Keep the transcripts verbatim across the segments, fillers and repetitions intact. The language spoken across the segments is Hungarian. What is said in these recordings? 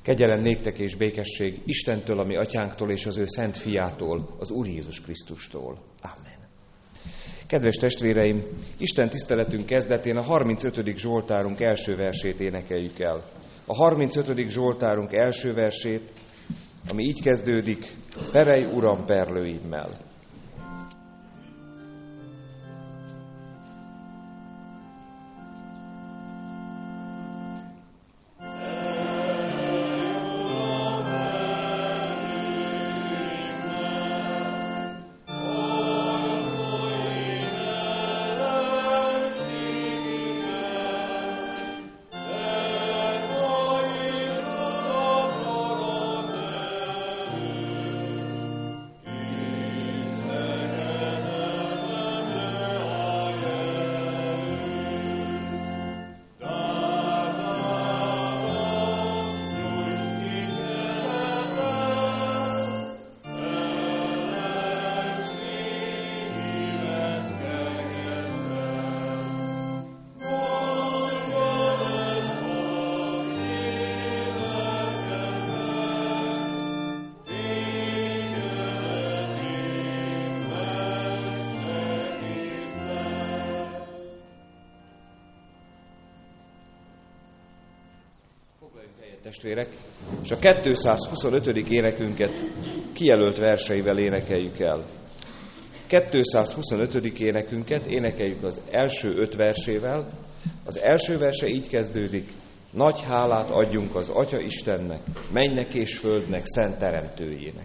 Kegyelem néktek és békesség Istentől, a mi atyánktól és az ő szent fiától, az Úr Jézus Krisztustól. Amen. Kedves testvéreim, Isten tiszteletünk kezdetén a harmincötödik Zsoltárunk első versét énekeljük el. A harmincötödik Zsoltárunk első versét, ami így kezdődik: Perej, Uram, perlőimmel. Testvérek, és a kétszázhuszonötödik énekünket kijelölt verseivel énekeljük el. kétszázhuszonötödik énekünket énekeljük az első öt versével. Az első verse így kezdődik: Nagy hálát adjunk az Atya Istennek, mennynek és földnek szent teremtőjének.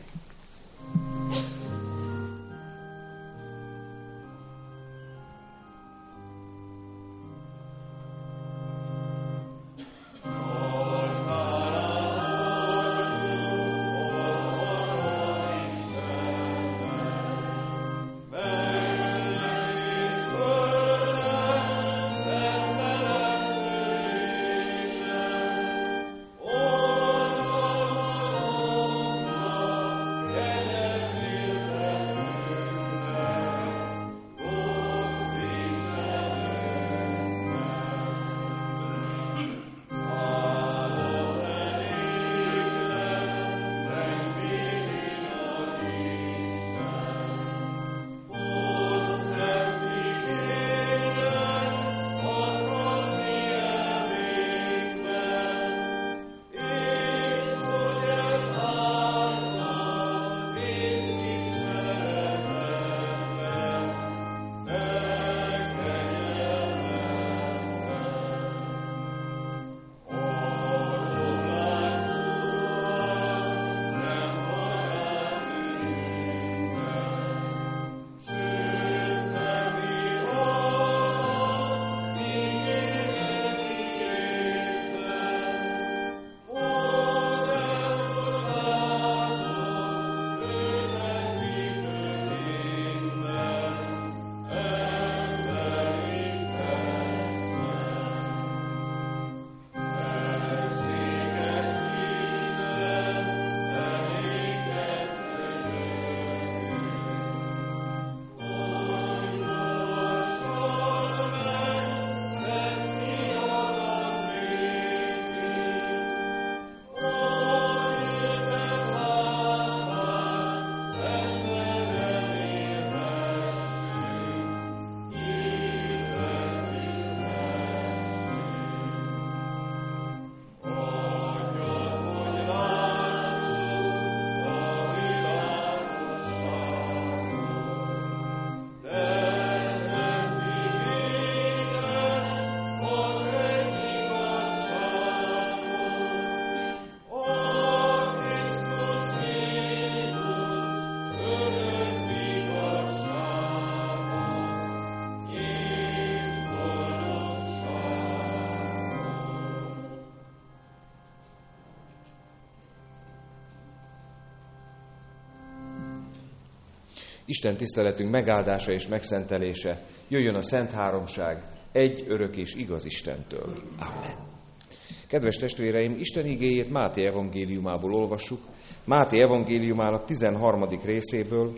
Isten tiszteletünk megáldása és megszentelése jöjjön a Szent Háromság, egy örök és igaz Istentől. Amen. Kedves testvéreim, Isten igéjét Máté evangéliumából olvassuk, Máté evangéliumának tizenharmadik részéből,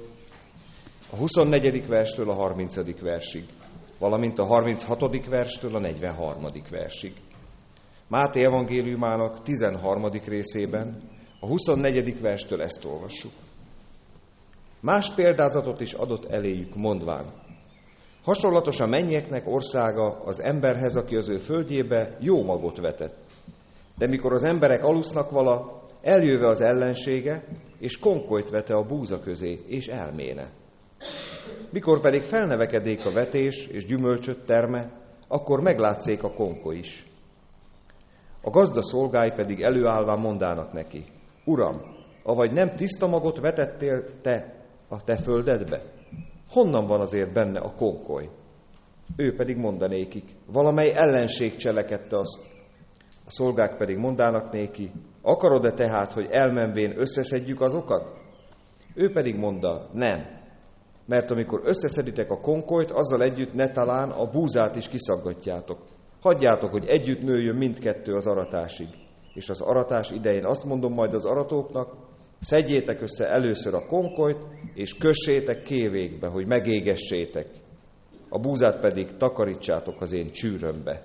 a huszonnegyedik verstől a harmincadik versig, valamint a harminchatodik verstől a negyvenharmadik versig. Máté evangéliumának tizenharmadik részében, a huszonnegyedik verstől ezt olvassuk. Más példázatot is adott eléjük, mondván: hasonlatos a mennyeknek országa az emberhez, aki az ő földjébe jó magot vetett. De mikor az emberek alusznak vala, eljöve az ellensége, és konkolyt vete a búza közé, és elméne. Mikor pedig felnevekedék a vetés, és gyümölcsöt terme, akkor meglátszék a konkoly is. A gazda szolgái pedig előállván mondának neki: Uram, avagy nem tiszta magot vetettél te a te földedbe? Honnan van azért benne a konkoly? Ő pedig mondanékik: valamely ellenség cselekedte azt. A szolgák pedig mondának néki: akarod-e tehát, hogy elmenvén összeszedjük azokat? Ő pedig mondta: nem. Mert amikor összeszeditek a konkolyt, azzal együtt ne talán a búzát is kiszaggatjátok. Hagyjátok, hogy együtt nőjön mindkettő az aratásig. És az aratás idején azt mondom majd az aratóknak: szedjétek össze először a konkolyt, és kössétek kévékbe, hogy megégessétek. A búzát pedig takarítsátok az én csűrömbe.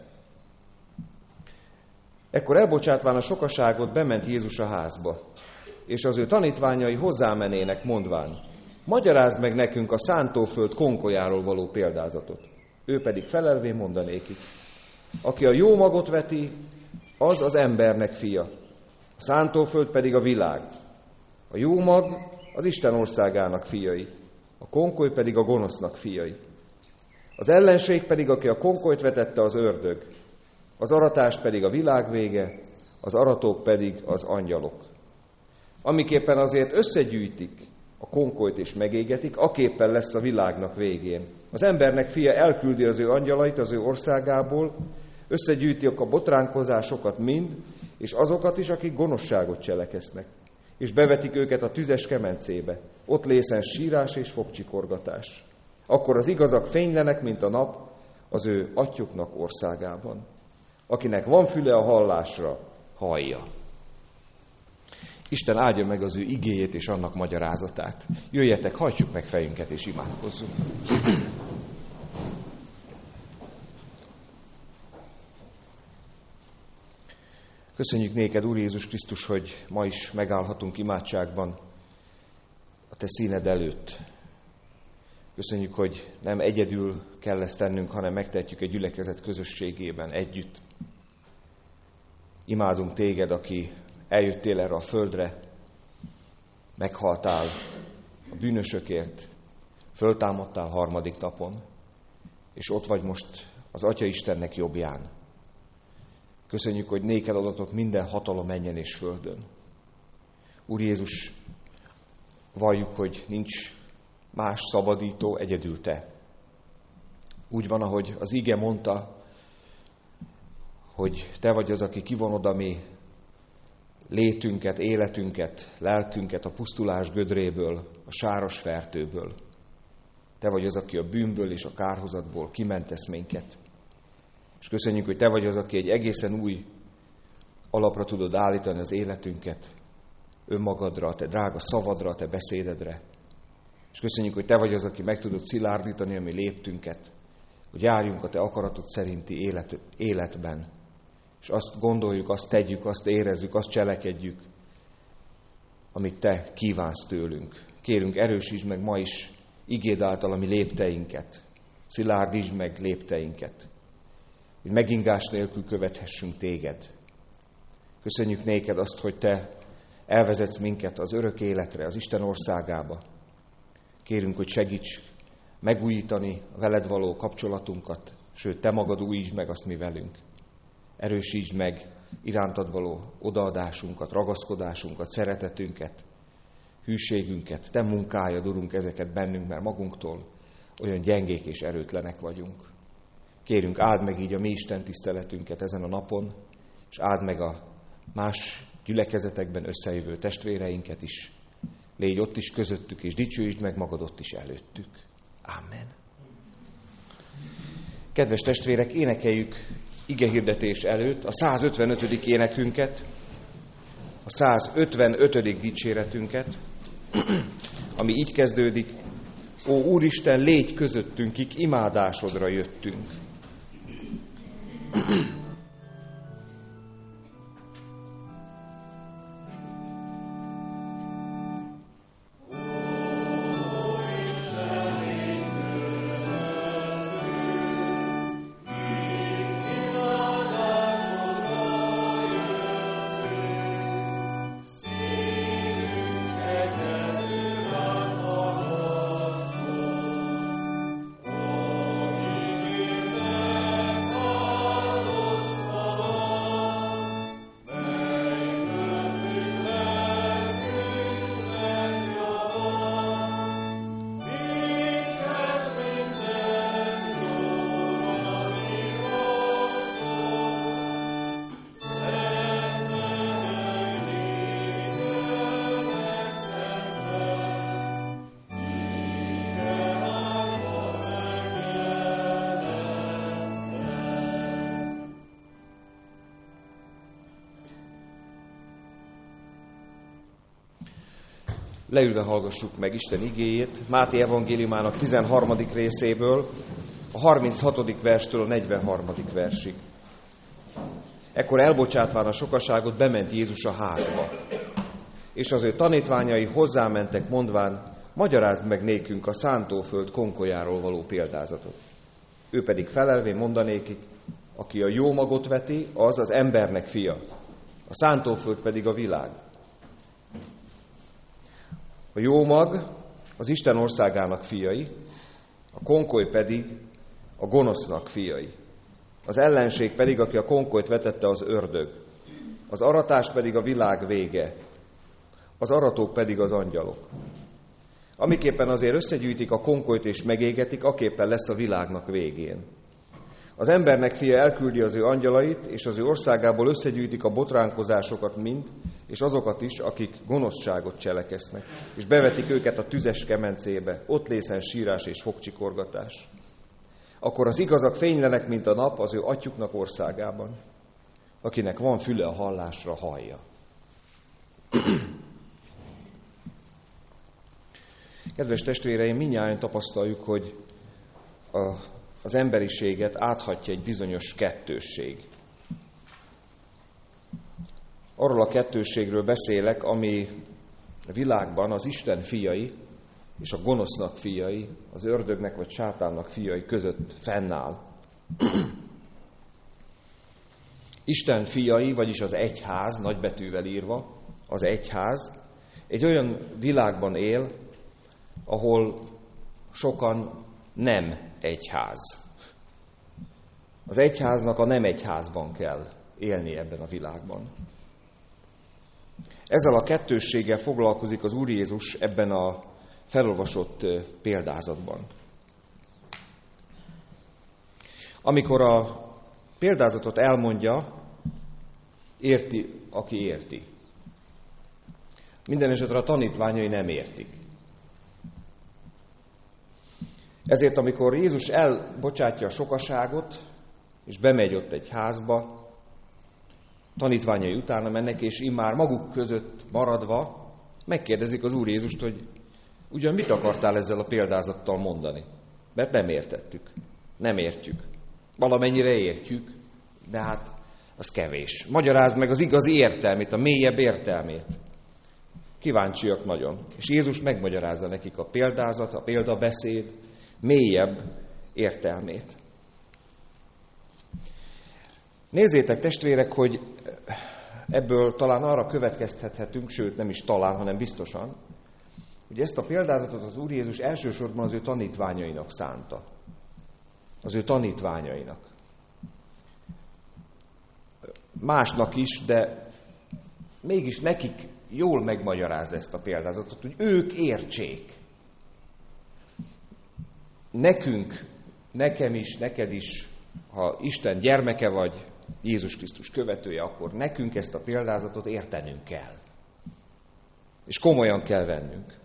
Ekkor elbocsátván a sokaságot bement Jézus a házba, és az ő tanítványai hozzámenének, mondván: magyarázd meg nekünk a szántóföld konkolyáról való példázatot. Ő pedig felelvén mondanékik: aki a jó magot veti, az az embernek fia. A szántóföld pedig a világ. A jó mag az Isten országának fiai, a konkoly pedig a gonosznak fiai. Az ellenség pedig, aki a konkolyt vetette, az ördög. Az aratás pedig a világ vége, az aratók pedig az angyalok. Amiképpen azért összegyűjtik a konkolyt és megégetik, aképpen lesz a világnak végén. Az embernek fia elküldi az ő angyalait az ő országából, összegyűjtik a botránkozásokat mind, és azokat is, akik gonoszságot cselekeznek, és bevetik őket a tüzes kemencébe. Ott lészen sírás és fogcsikorgatás. Akkor az igazak fénylenek, mint a nap, az ő atyuknak országában. Akinek van füle a hallásra, hallja. Isten áldja meg az ő igéjét és annak magyarázatát. Jöjjetek, hajtsuk meg fejünket és imádkozzunk. Köszönjük néked, Úr Jézus Krisztus, hogy ma is megállhatunk imádságban a te színed előtt. Köszönjük, hogy nem egyedül kell ezt tennünk, hanem megtehetjük egy gyülekezet közösségében együtt. Imádunk téged, aki eljöttél erre a földre, meghaltál a bűnösökért, föltámadtál harmadik napon, és ott vagy most az Atya Istennek jobbján. Köszönjük, hogy néked adatok minden hatalom menjen és földön. Úr Jézus, valljuk, hogy nincs más szabadító, egyedül te. Úgy van, ahogy az ige mondta, hogy te vagy az, aki kivonod a mi létünket, életünket, lelkünket a pusztulás gödréből, a sáros fertőből. Te vagy az, aki a bűnből és a kárhozatból kimentesz minket. És köszönjük, hogy te vagy az, aki egy egészen új alapra tudod állítani az életünket, önmagadra, a te drága szavadra, a te beszédedre. És köszönjük, hogy te vagy az, aki meg tudod szilárdítani a mi léptünket, hogy járjunk a te akaratod szerinti élet, életben, és azt gondoljuk, azt tegyük, azt érezzük, azt cselekedjük, amit te kívánsz tőlünk. Kérünk, erősítsd meg ma is igéd által a mi lépteinket, szilárdítsd meg lépteinket, hogy megingás nélkül követhessünk téged. Köszönjük néked azt, hogy te elvezetsz minket az örök életre, az Isten országába. Kérünk, hogy segíts megújítani a veled való kapcsolatunkat, sőt, te magad újítsd meg azt mi velünk. Erősítsd meg irántad való odaadásunkat, ragaszkodásunkat, szeretetünket, hűségünket. Te munkáljad, Urunk, ezeket bennünk, mert magunktól olyan gyengék és erőtlenek vagyunk. Kérünk, áld meg így a mi Isten tiszteletünket ezen a napon, és áld meg a más gyülekezetekben összejövő testvéreinket is. Légy ott is közöttük, és dicsőítsd meg magad ott is előttük. Amen. Kedves testvérek, énekeljük igehirdetés előtt a százötvenötödik énekünket, a százötvenötödik dicséretünket, ami így kezdődik: Ó Úristen, légy közöttünk, kik imádásodra jöttünk. Leülve hallgassuk meg Isten igéjét, Máté evangéliumának tizenharmadik részéből, a harminchatodik verstől a negyvenharmadik versig. Ekkor elbocsátván a sokaságot, bement Jézus a házba. És az ő tanítványai hozzámentek, mondván, magyarázd meg nékünk a szántóföld konkolyáról való példázatot. Ő pedig felelvén mondanékik, aki a jó magot veti, az az embernek fia, a szántóföld pedig a világ. A jó mag az Isten országának fiai, a konkoly pedig a gonosznak fiai. Az ellenség pedig, aki a konkolyt vetette, az ördög. Az aratás pedig a világ vége. Az aratók pedig az angyalok. Amiképpen azért összegyűjtik a konkolyt és megégetik, aképpen lesz a világnak végén. Az embernek fia elküldi az ő angyalait, és az ő országából összegyűjtik a botránkozásokat mind, és azokat is, akik gonoszságot cselekesznek, és bevetik őket a tüzes kemencébe, ott lészen sírás és fogcsikorgatás. Akkor az igazak fénylenek, mint a nap az ő atyuknak országában. Akinek van füle a hallásra, hallja. Kedves testvéreim, mindnyájan tapasztaljuk, hogy a, az emberiséget áthatja egy bizonyos kettősség. Arról a kettősségről beszélek, ami a világban az Isten fiai és a gonosznak fiai, az ördögnek vagy sátánnak fiai között fennáll. Isten fiai, vagyis az egyház, nagybetűvel írva, az egyház, egy olyan világban él, ahol sokan nem egyház. Az egyháznak a nem egyházban kell élni ebben a világban. Ezzel a kettősséggel foglalkozik az Úr Jézus ebben a felolvasott példázatban. Amikor a példázatot elmondja, érti, aki érti. Minden esetre a tanítványai nem értik. Ezért, amikor Jézus elbocsátja a sokaságot, és bemegy ott egy házba, tanítványai utána mennek, és immár maguk között maradva megkérdezik az Úr Jézust, hogy ugyan mit akartál ezzel a példázattal mondani? Mert nem értettük. Nem értjük. Valamennyire értjük, de hát az kevés. Magyarázd meg az igazi értelmét, a mélyebb értelmét. Kíváncsiak nagyon. És Jézus megmagyarázza nekik a példázat, a példabeszéd mélyebb értelmét. Nézzétek, testvérek, hogy ebből talán arra következtethetünk, sőt nem is talán, hanem biztosan, hogy ezt a példázatot az Úr Jézus elsősorban az ő tanítványainak szánta. Az ő tanítványainak. Másnak is, de mégis nekik jól megmagyarázza ezt a példázatot, hogy ők értsék. Nekünk, nekem is, neked is, ha Isten gyermeke vagy, Jézus Krisztus követője, akkor nekünk ezt a példázatot értenünk kell. És komolyan kell vennünk.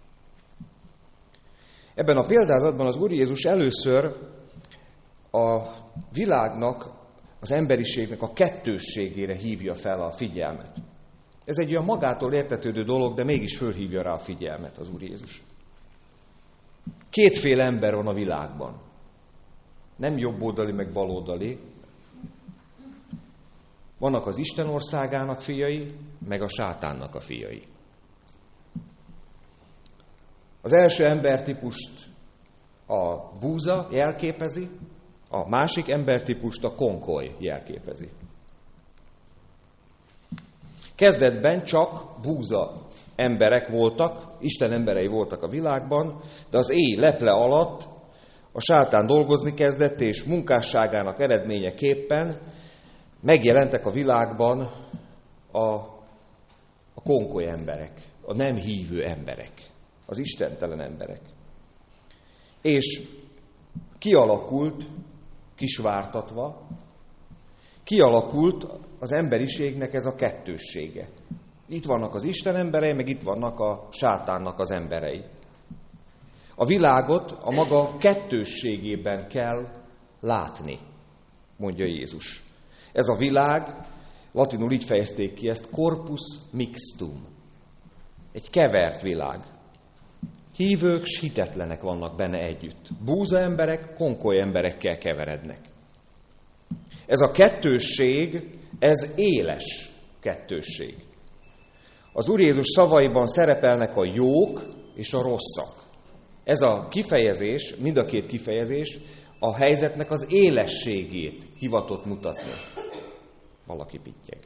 Ebben a példázatban az Úr Jézus először a világnak, az emberiségnek a kettősségére hívja fel a figyelmet. Ez egy olyan magától értetődő dolog, de mégis fölhívja rá a figyelmet az Úr Jézus. Kétféle ember van a világban. Nem jobboldali, meg baloldali. Vannak az Isten országának fiai, meg a sátánnak a fiai. Az első embertípust a búza jelképezi, a másik embertípust a konkoly jelképezi. Kezdetben csak búza emberek voltak, Isten emberei voltak a világban, de az éj leple alatt a sátán dolgozni kezdett, és munkásságának eredményeképpen megjelentek a világban a, a konkoly emberek, a nem hívő emberek, az istentelen emberek. És kialakult, kisvártatva, kialakult az emberiségnek ez a kettőssége. Itt vannak az Isten emberei, meg itt vannak a sátánnak az emberei. A világot a maga kettősségében kell látni, mondja Jézus. Ez a világ, latinul így fejezték ki ezt, corpus mixtum. Egy kevert világ. Hívők s hitetlenek vannak benne együtt. Búza emberek, konkoly emberekkel keverednek. Ez a kettősség, ez éles kettősség. Az Úr Jézus szavaiban szerepelnek a jók és a rosszak. Ez a kifejezés, mind a két kifejezés a helyzetnek az élességét hivatott mutatni. Valaki pittyeg.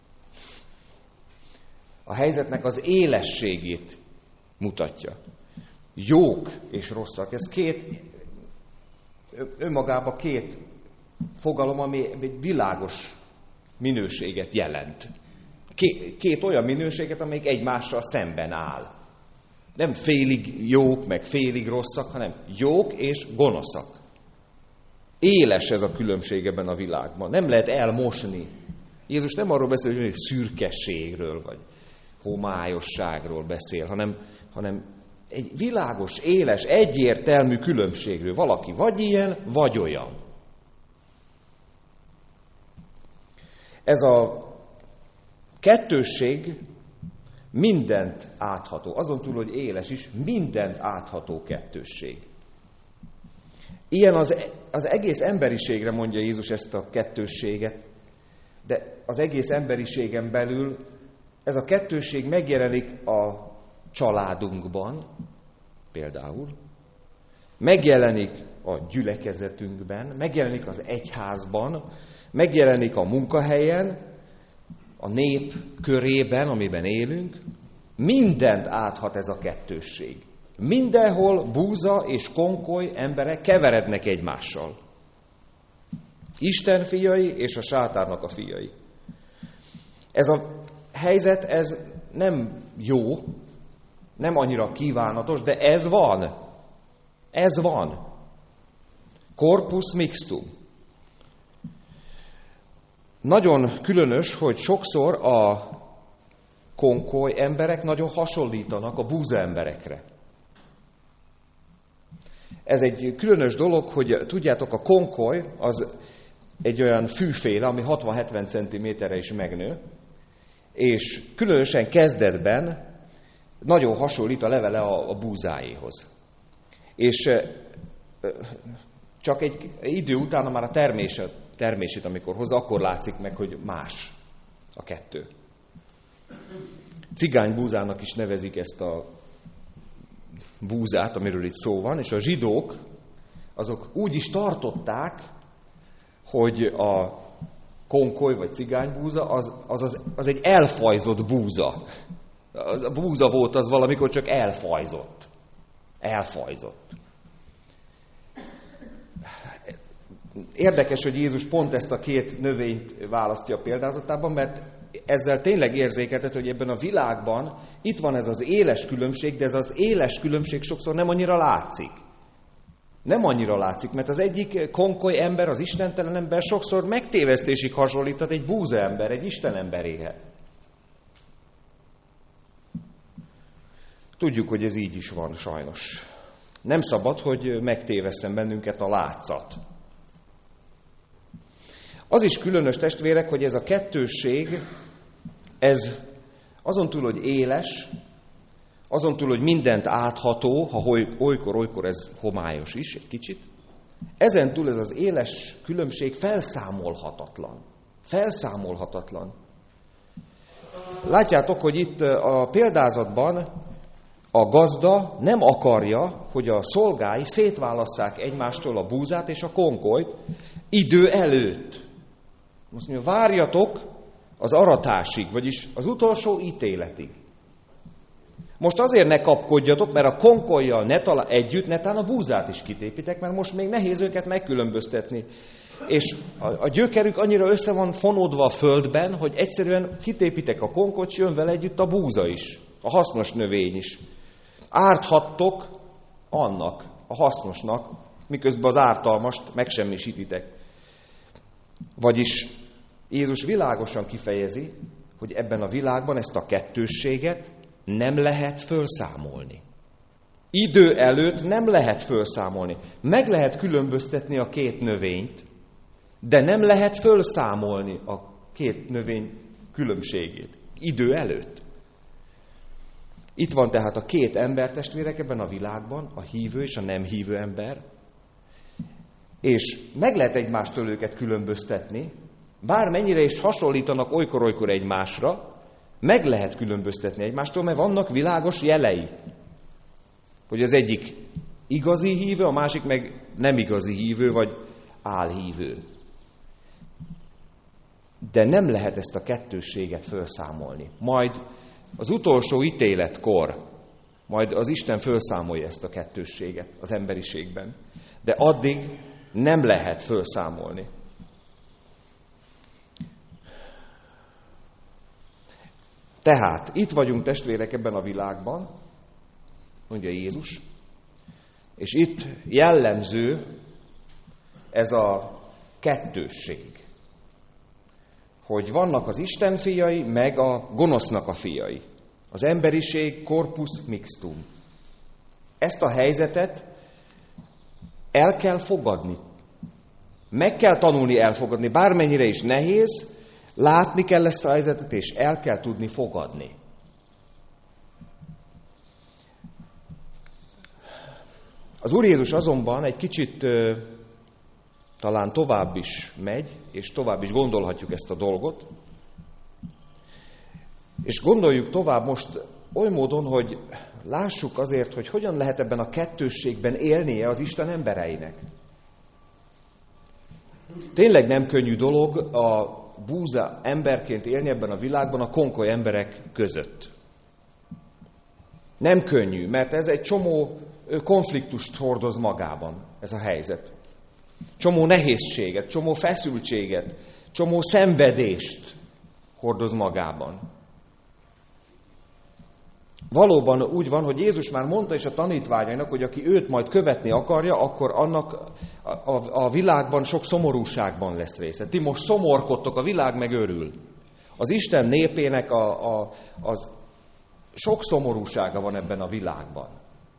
A helyzetnek az élességét mutatja. Jók és rosszak. Ez két, önmagában két fogalom, ami egy világos minőséget jelent. Két, két olyan minőséget, amelyik egymással szemben áll. Nem félig jók, meg félig rosszak, hanem jók és gonoszak. Éles ez a különbség ebben a világban. Nem lehet elmosni. Jézus nem arról beszél, hogy szürkességről, vagy homályosságról beszél, hanem, hanem egy világos, éles, egyértelmű különbségről. Valaki vagy ilyen, vagy olyan. Ez a kettősség mindent átható. Azon túl, hogy éles is, mindent átható kettősség. Ilyen az, az egész emberiségre mondja Jézus ezt a kettősséget, de az egész emberiségen belül ez a kettősség megjelenik a családunkban, például, megjelenik a gyülekezetünkben, megjelenik az egyházban, megjelenik a munkahelyen, a nép körében, amiben élünk. Mindent áthat ez a kettősség. Mindenhol búza és konkoly emberek keverednek egymással. Isten fiai és a sátánnak a fiai. Ez a helyzet, ez nem jó, nem annyira kívánatos, de ez van. Ez van. Corpus mixtum. Nagyon különös, hogy sokszor a konkoly emberek nagyon hasonlítanak a búza emberekre. Ez egy különös dolog, hogy tudjátok, a konkoly az egy olyan fűféle, ami hatvan-hetven centiméterre is megnő, és különösen kezdetben nagyon hasonlít a levele a, a búzáéhoz. És csak egy idő után már a termése, termését, amikor hozza, akkor látszik meg, hogy más a kettő. Cigánybúzának is nevezik ezt a búzát, amiről itt szó van, és a zsidók azok úgy is tartották, hogy a konkoly vagy cigánybúza az, az, az, az egy elfajzott búza. A búza volt az valamikor, csak elfajzott. Elfajzott. Érdekes, hogy Jézus pont ezt a két növényt választja a példázatában, mert ezzel tényleg érzékeltet, hogy ebben a világban itt van ez az éles különbség, de ez az éles különbség sokszor nem annyira látszik. Nem annyira látszik, mert az egyik konkoly ember, az istentelen ember sokszor megtévesztésig hasonlítat egy búza ember, egy Isten emberéhez. Tudjuk, hogy ez így is van, sajnos. Nem szabad, hogy megtévesszen bennünket a látszat. Az is különös, testvérek, hogy ez a kettősség, ez azon túl, hogy éles, azon túl, hogy mindent átható, ha olykor-olykor ez homályos is egy kicsit, ezen túl ez az éles különbség felszámolhatatlan. Felszámolhatatlan. Látjátok, hogy itt a példázatban a gazda nem akarja, hogy a szolgái szétválasszák egymástól a búzát és a konkolyt idő előtt. Most mondja, várjatok az aratásig, vagyis az utolsó ítéletig. Most azért ne kapkodjatok, mert a konkollyal ne talál, együtt netán a búzát is kitépitek, mert most még nehéz őket megkülönböztetni. És a, a gyökerük annyira össze van fonódva a földben, hogy egyszerűen kitépitek a konkolyt, és jön vele együtt a búza is, a hasznos növény is. Árthattok annak, a hasznosnak, miközben az ártalmast megsemmisítitek. Vagyis Jézus világosan kifejezi, hogy ebben a világban ezt a kettősséget nem lehet fölszámolni. Idő előtt nem lehet fölszámolni. Meg lehet különböztetni a két növényt, de nem lehet fölszámolni a két növény különbségét. Idő előtt. Itt van tehát a két embertestvérek ebben a világban, a hívő és a nem hívő ember, és meg lehet egymástól őket különböztetni, bármennyire is hasonlítanak olykor-olykor egymásra, meg lehet különböztetni egymástól, mert vannak világos jelei. Hogy az egyik igazi hívő, a másik meg nem igazi hívő, vagy álhívő. De nem lehet ezt a kettősséget felszámolni. Majd az utolsó ítéletkor, majd az Isten felszámolja ezt a kettősséget az emberiségben. De addig nem lehet felszámolni. Tehát itt vagyunk, testvérek, ebben a világban, mondja Jézus, és itt jellemző ez a kettősség, hogy vannak az Isten fiai, meg a gonosznak a fiai. Az emberiség corpus mixtum. Ezt a helyzetet el kell fogadni. Meg kell tanulni elfogadni, bármennyire is nehéz, látni kell ezt a helyzetet, és el kell tudni fogadni. Az Úr Jézus azonban egy kicsit ö, talán tovább is megy, és tovább is gondolhatjuk ezt a dolgot. És gondoljuk tovább most oly módon, hogy lássuk azért, hogy hogyan lehet ebben a kettősségben élnie az Isten embereinek. Tényleg nem könnyű dolog a búza emberként élni ebben a világban a konkoly emberek között. Nem könnyű, mert ez egy csomó konfliktust hordoz magában, ez a helyzet. Csomó nehézséget, csomó feszültséget, csomó szenvedést hordoz magában. Valóban úgy van, hogy Jézus már mondta is a tanítványainak, hogy aki őt majd követni akarja, akkor annak a, a, a világban sok szomorúságban lesz része. Ti most szomorkodtok, a világ meg örül. Az Isten népének a, a, az sok szomorúsága van ebben a világban.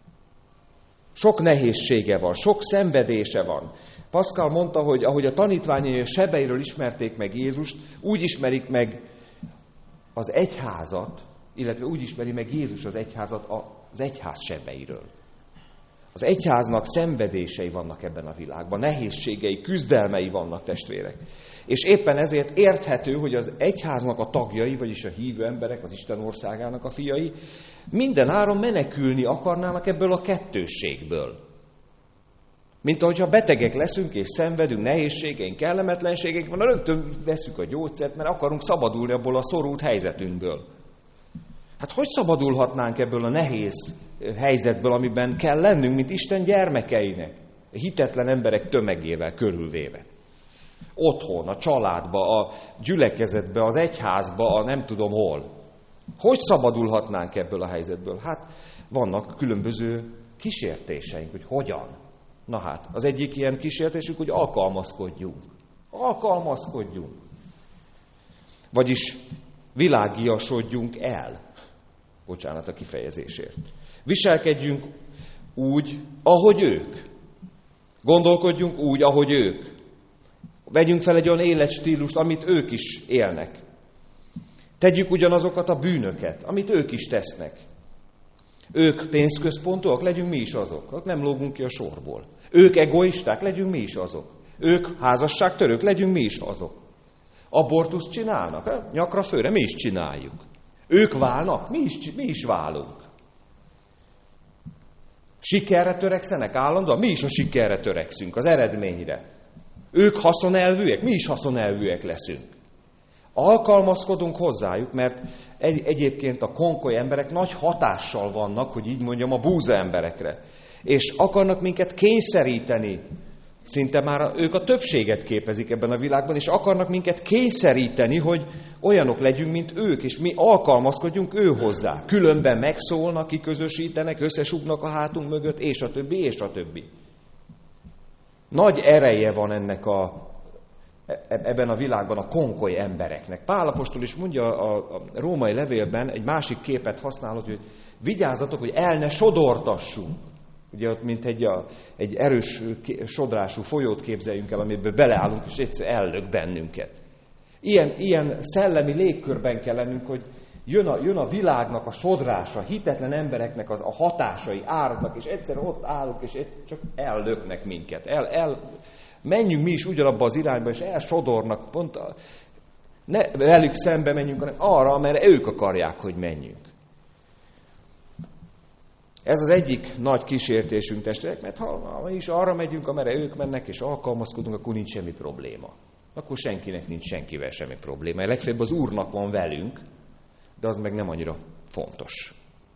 Sok nehézsége van, sok szenvedése van. Pascal mondta, hogy ahogy a tanítványai a sebeiről ismerték meg Jézust, úgy ismerik meg az egyházat, illetve úgy ismeri meg Jézus az egyházat az egyház sebeiről. Az egyháznak szenvedései vannak ebben a világban, nehézségei, küzdelmei vannak, testvérek. És éppen ezért érthető, hogy az egyháznak a tagjai, vagyis a hívő emberek, az Isten országának a fiai, minden áron menekülni akarnának ebből a kettősségből. Mint ahogyha betegek leszünk és szenvedünk, nehézségeink, kellemetlenségeink van, rögtön veszük a gyógyszert, mert akarunk szabadulni abból a szorult helyzetünkből. Hát hogy szabadulhatnánk ebből a nehéz helyzetből, amiben kell lennünk, mint Isten gyermekeinek, hitetlen emberek tömegével körülvéve? Otthon, a családba, a gyülekezetbe, az egyházba, a nem tudom hol. Hogy szabadulhatnánk ebből a helyzetből? Hát vannak különböző kísértéseink, hogy hogyan. Na hát, az egyik ilyen kísértésünk, hogy alkalmazkodjunk. Alkalmazkodjunk. Vagyis világiasodjunk el. Bocsánat a kifejezésért. Viselkedjünk úgy, ahogy ők. Gondolkodjunk úgy, ahogy ők. Vegyünk fel egy olyan életstílust, amit ők is élnek. Tegyük ugyanazokat a bűnöket, amit ők is tesznek. Ők pénzközpontúak, legyünk mi is azok. Nem lógunk ki a sorból. Ők egoisták, legyünk mi is azok. Ők házasságtörők, legyünk mi is azok. Abortuszt csinálnak, nyakra főre, mi is csináljuk. Ők válnak, mi is, mi is válunk. Sikerre törekszenek állandóan, mi is a sikerre törekszünk, az eredményre. Ők haszonelvűek, mi is haszonelvűek leszünk. Alkalmazkodunk hozzájuk, mert egy, egyébként a konkoly emberek nagy hatással vannak, hogy így mondjam, a búza emberekre. És akarnak minket kényszeríteni, szinte már ők a többséget képezik ebben a világban, és akarnak minket kényszeríteni, hogy olyanok legyünk, mint ők, és mi alkalmazkodjunk ő hozzá. Különben megszólnak, kiközösítenek, összesugnak a hátunk mögött, és a többi, és a többi. Nagy ereje van ennek a, ebben a világban a konkoly embereknek. Pál apostol is mondja a, a római levélben, egy másik képet használod, hogy vigyázzatok, hogy el ne sodortassunk. Ugye ott mint egy, a, egy erős sodrású folyót képzeljünk el, amiből beleállunk, és egyszer ellök bennünket. Ilyen, ilyen szellemi légkörben kell lennünk, hogy Jön a, jön a világnak a sodrása, hitetlen embereknek az, a hatásai áradnak, és egyszerűen ott állunk, és csak ellöknek minket. El, el, menjünk mi is ugyanabba az irányba, és elsodornak, pont a, ne velük szembe menjünk, hanem arra, amerre ők akarják, hogy menjünk. Ez az egyik nagy kísértésünk, testvérek, mert ha, ha mi is arra megyünk, amerre ők mennek, és alkalmazkodunk, akkor nincs semmi probléma. Akkor senkinek nincs senkivel semmi probléma. Legfeljebb az Úrnak van velünk, de az meg nem annyira fontos.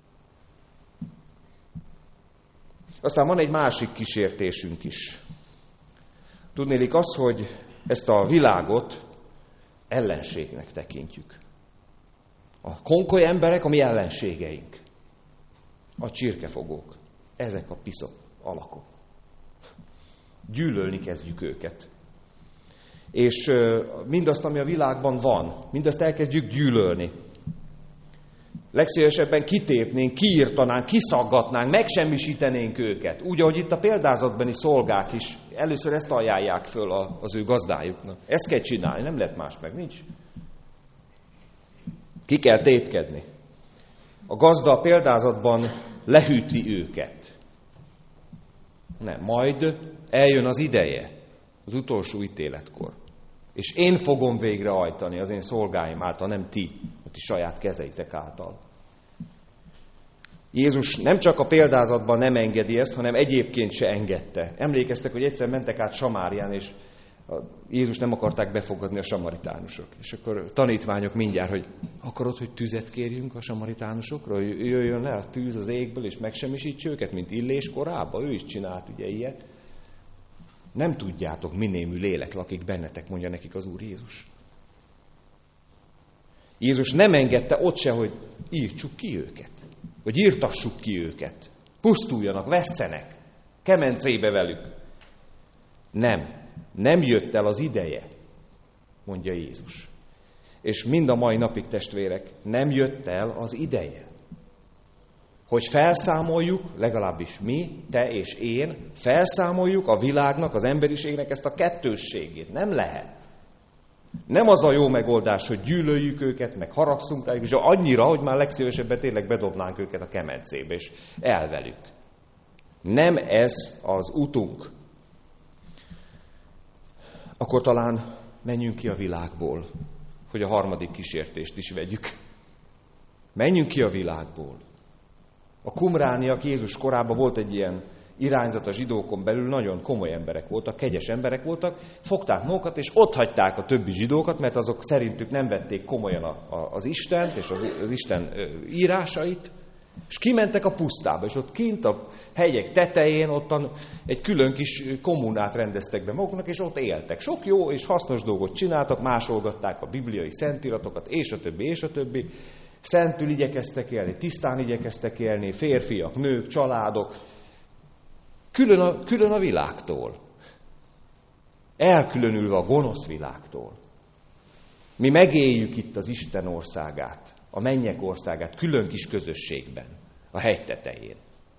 Aztán van egy másik kísértésünk is. Tudnélik az, hogy ezt a világot ellenségnek tekintjük. A konkoly emberek a mi ellenségeink. A csirkefogók. Ezek a piszok alakok. Gyűlölni kezdjük őket. És mindazt, ami a világban van, mindazt elkezdjük gyűlölni. Legszívesebben kitépnénk, kiírtanánk, kiszaggatnánk, megsemmisítenénk őket. Úgy, ahogy itt a példázatbeni szolgák is először ezt ajánlják föl az ő gazdájuknak. Ezt kell csinálni, nem lehet más meg, nincs. Ki kell tépkedni. A gazda a példázatban lehűti őket. Nem, majd eljön az ideje, az utolsó ítéletkor. És én fogom végrehajtani az én szolgáim által, nem ti, a ti saját kezeitek által. Jézus nem csak a példázatban nem engedi ezt, hanem egyébként se engedte. Emlékeztek, hogy egyszer mentek át Samárián, és Jézus nem akarták befogadni a samaritánusok. És akkor a tanítványok mindjárt, hogy akarod, hogy tüzet kérjünk a samaritánusokra? Jöjjön le a tűz az égből, és megsemmisítse őket, mint Illés korában? Ő is csinált ugye ilyet. Nem tudjátok, mi némű lélek lakik bennetek, mondja nekik az Úr Jézus. Jézus nem engedte ott se, hogy írtsuk ki őket, vagy írtassuk ki őket. Pusztuljanak, vesszenek, kemencébe velük. Nem. Nem jött el az ideje, mondja Jézus. És mind a mai napig, testvérek, nem jött el az ideje. Hogy felszámoljuk, legalábbis mi, te és én, felszámoljuk a világnak, az emberiségnek ezt a kettősségét. Nem lehet. Nem az a jó megoldás, hogy gyűlöljük őket, meg haragszunk rájuk, és annyira, hogy már legszívesebben tényleg bedobnánk őket a kemencébe, és elvelük. Nem ez az utunk. Akkor talán menjünk ki a világból, hogy a harmadik kísértést is vegyük. Menjünk ki a világból. A kumrániak Jézus korában volt egy ilyen irányzat a zsidókon belül, nagyon komoly emberek voltak, kegyes emberek voltak, fogták magukat, és ott hagyták a többi zsidókat, mert azok szerintük nem vették komolyan a, a, az Istent és az, az Isten írásait, és kimentek a pusztába, és ott kint a hegyek tetején, ottan egy külön kis kommunát rendeztek be maguknak, és ott éltek. Sok jó és hasznos dolgot csináltak, másolgatták a bibliai szentiratokat, és a többi, és a többi. Szentül igyekeztek élni, tisztán igyekeztek élni, férfiak, nők, családok. Külön a, külön a világtól. Elkülönülve a gonosz világtól. Mi megéljük itt az Isten országát, a mennyek országát, külön kis közösségben, a hegy tetején.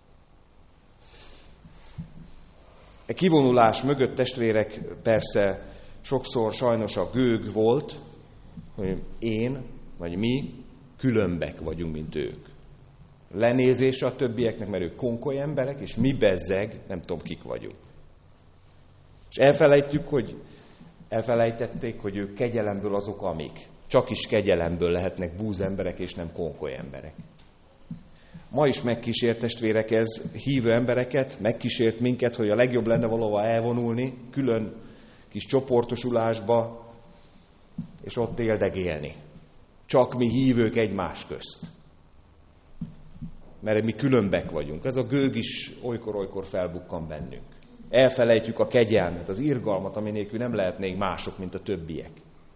A kivonulás mögött, testvérek, persze sokszor sajnos a gőg volt, hogy én, vagy mi különbek vagyunk, mint ők. Lenézése a többieknek, mert ők konkoly emberek, és mi bezzeg, nem tudom, kik vagyunk. És elfelejtjük, hogy elfelejtették, hogy ők kegyelemből azok, amik. Csak is kegyelemből lehetnek búz emberek, és nem konkoly emberek. Ma is megkísért, testvérek, ez hívő embereket, megkísért minket, hogy a legjobb lenne valahova elvonulni, külön kis csoportosulásba, és ott éldegélni. Csak mi hívők egymás közt. Mert mi különbek vagyunk. Ez a gőg is olykor-olykor felbukkan bennünk. Elfelejtjük a kegyelmet, az irgalmat, ami nélkül nem lehetnénk mások, mint a többiek.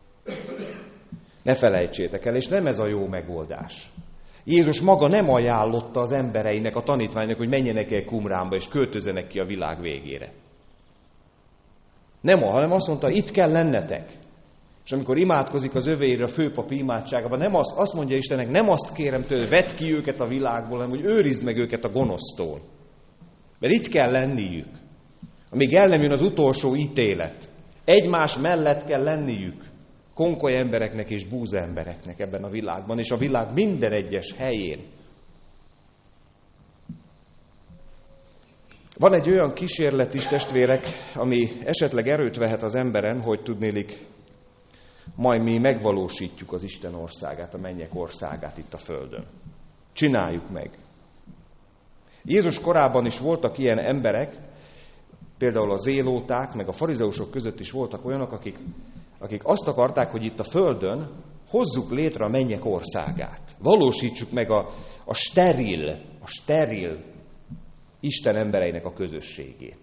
Ne felejtsétek el, és nem ez a jó megoldás. Jézus maga nem ajánlotta az embereinek, a tanítványnak, hogy menjenek el Qumránba, és költözzenek ki a világ végére. Nem, hanem azt mondta, itt kell lennetek. És amikor imádkozik az övéire a főpapi imádságában, nem azt, azt mondja Istennek, nem azt kérem tőle, vedd ki őket a világból, hanem hogy őrizd meg őket a gonosztól. Mert itt kell lenniük. Amíg el nem jön az utolsó ítélet. Egymás mellett kell lenniük. konkoly embereknek és búza embereknek ebben a világban, és a világ minden egyes helyén. Van egy olyan kísérlet is, testvérek, ami esetleg erőt vehet az emberen, hogy tudnélik, majd mi megvalósítjuk az Isten országát, a mennyek országát itt a földön. Csináljuk meg. Jézus korában is voltak ilyen emberek, például a zélóták, meg a farizeusok között is voltak olyanok, akik, akik azt akarták, hogy itt a földön hozzuk létre a mennyek országát. Valósítsuk meg a, a steril, a steril Isten embereinek a közösségét.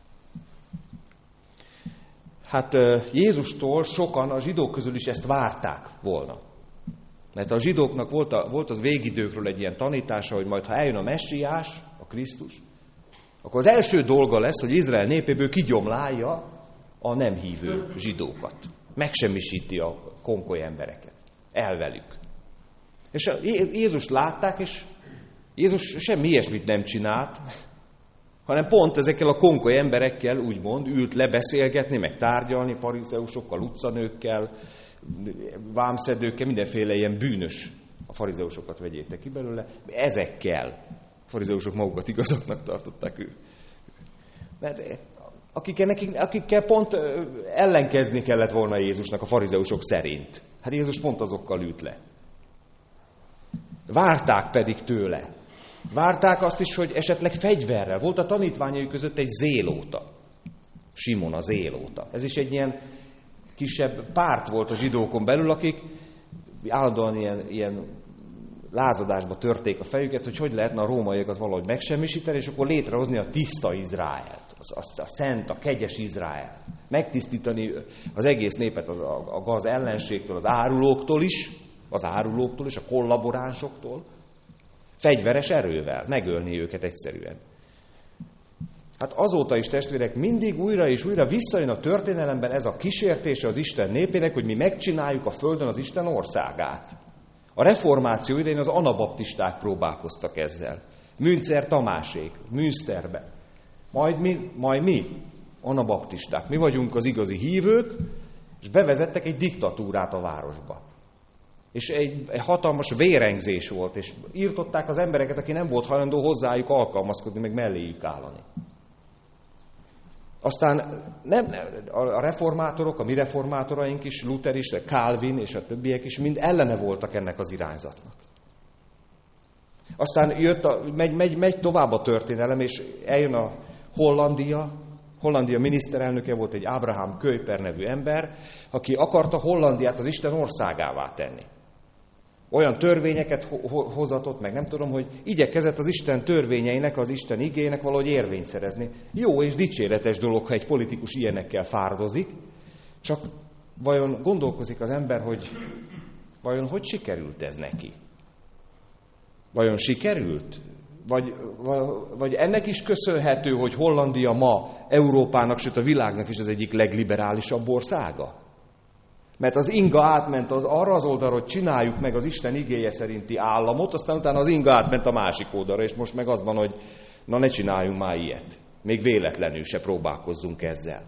Hát Jézustól sokan a zsidók közül is ezt várták volna. Mert a zsidóknak volt, a, volt az végidőkről egy ilyen tanítása, hogy majd ha eljön a messiás, a Krisztus, akkor az első dolga lesz, hogy Izrael népéből kigyomlálja a nem hívő zsidókat. Megsemmisíti a konkoly embereket. Elvelük. És a Jézust látták, és Jézus semmi ilyesmit nem csinált, hanem pont ezekkel a konkoly emberekkel úgymond ült lebeszélgetni, meg tárgyalni, farizeusokkal, utcanőkkel, vámszedőkkel, mindenféle ilyen bűnös, a farizeusokat vegyétek ki belőle, ezekkel. A farizeusok magukat igazaknak tartották ő. Mert akikkel, nekik, akikkel pont ellenkezni kellett volna Jézusnak a farizeusok szerint. Hát Jézus pont azokkal ült le. Várták pedig tőle. Várták azt is, hogy esetleg fegyverrel. Volt a tanítványai között egy zélóta. Simon a zélóta. Ez is egy ilyen kisebb párt volt a zsidókon belül, akik állandóan ilyen, ilyen lázadásba törték a fejüket, hogy hogy lehetne a rómaiakat valahogy megsemmisíteni, és akkor létrehozni a tiszta Izraelt, az, a szent, a kegyes Izraelt. Megtisztítani az egész népet az, a, a gaz ellenségtől, az árulóktól is, az árulóktól és a kollaboránsoktól, fegyveres erővel, megölni őket egyszerűen. Hát azóta is, testvérek, mindig újra és újra visszajön a történelemben ez a kísértése az Isten népének, hogy mi megcsináljuk a földön az Isten országát. A reformáció idején az anabaptisták próbálkoztak ezzel. Münzer Tamásék, Münsterbe. Majd mi, majd mi, anabaptisták, mi vagyunk az igazi hívők, és bevezettek egy diktatúrát a városba. És egy, egy hatalmas vérengzés volt, és írtották az embereket, aki nem volt hajlandó hozzájuk alkalmazkodni, meg melléjük állani. Aztán nem, a reformátorok, a mi reformátoraink is, Luther is, Calvin és a többiek is mind ellene voltak ennek az irányzatnak. Aztán jött a, megy, megy, megy tovább a történelem, és eljön a Hollandia. Hollandia miniszterelnöke volt egy Abraham Kuyper nevű ember, aki akarta Hollandiát az Isten országává tenni. Olyan törvényeket hozatott meg, nem tudom, hogy igyekezett az Isten törvényeinek, az Isten igének valahogy érvényt szerezni. Jó és dicséretes dolog, ha egy politikus ilyenekkel fáradozik, csak vajon gondolkozik az ember, hogy vajon hogy sikerült ez neki? Vajon sikerült? Vagy, vagy ennek is köszönhető, hogy Hollandia ma Európának, sőt a világnak is az egyik legliberálisabb országa? Mert az inga átment az arra az oldalra, hogy csináljuk meg az Isten igéje szerinti államot, aztán utána az inga átment a másik oldalra, és most meg az van, hogy na ne csináljunk már ilyet. Még véletlenül se próbálkozzunk ezzel.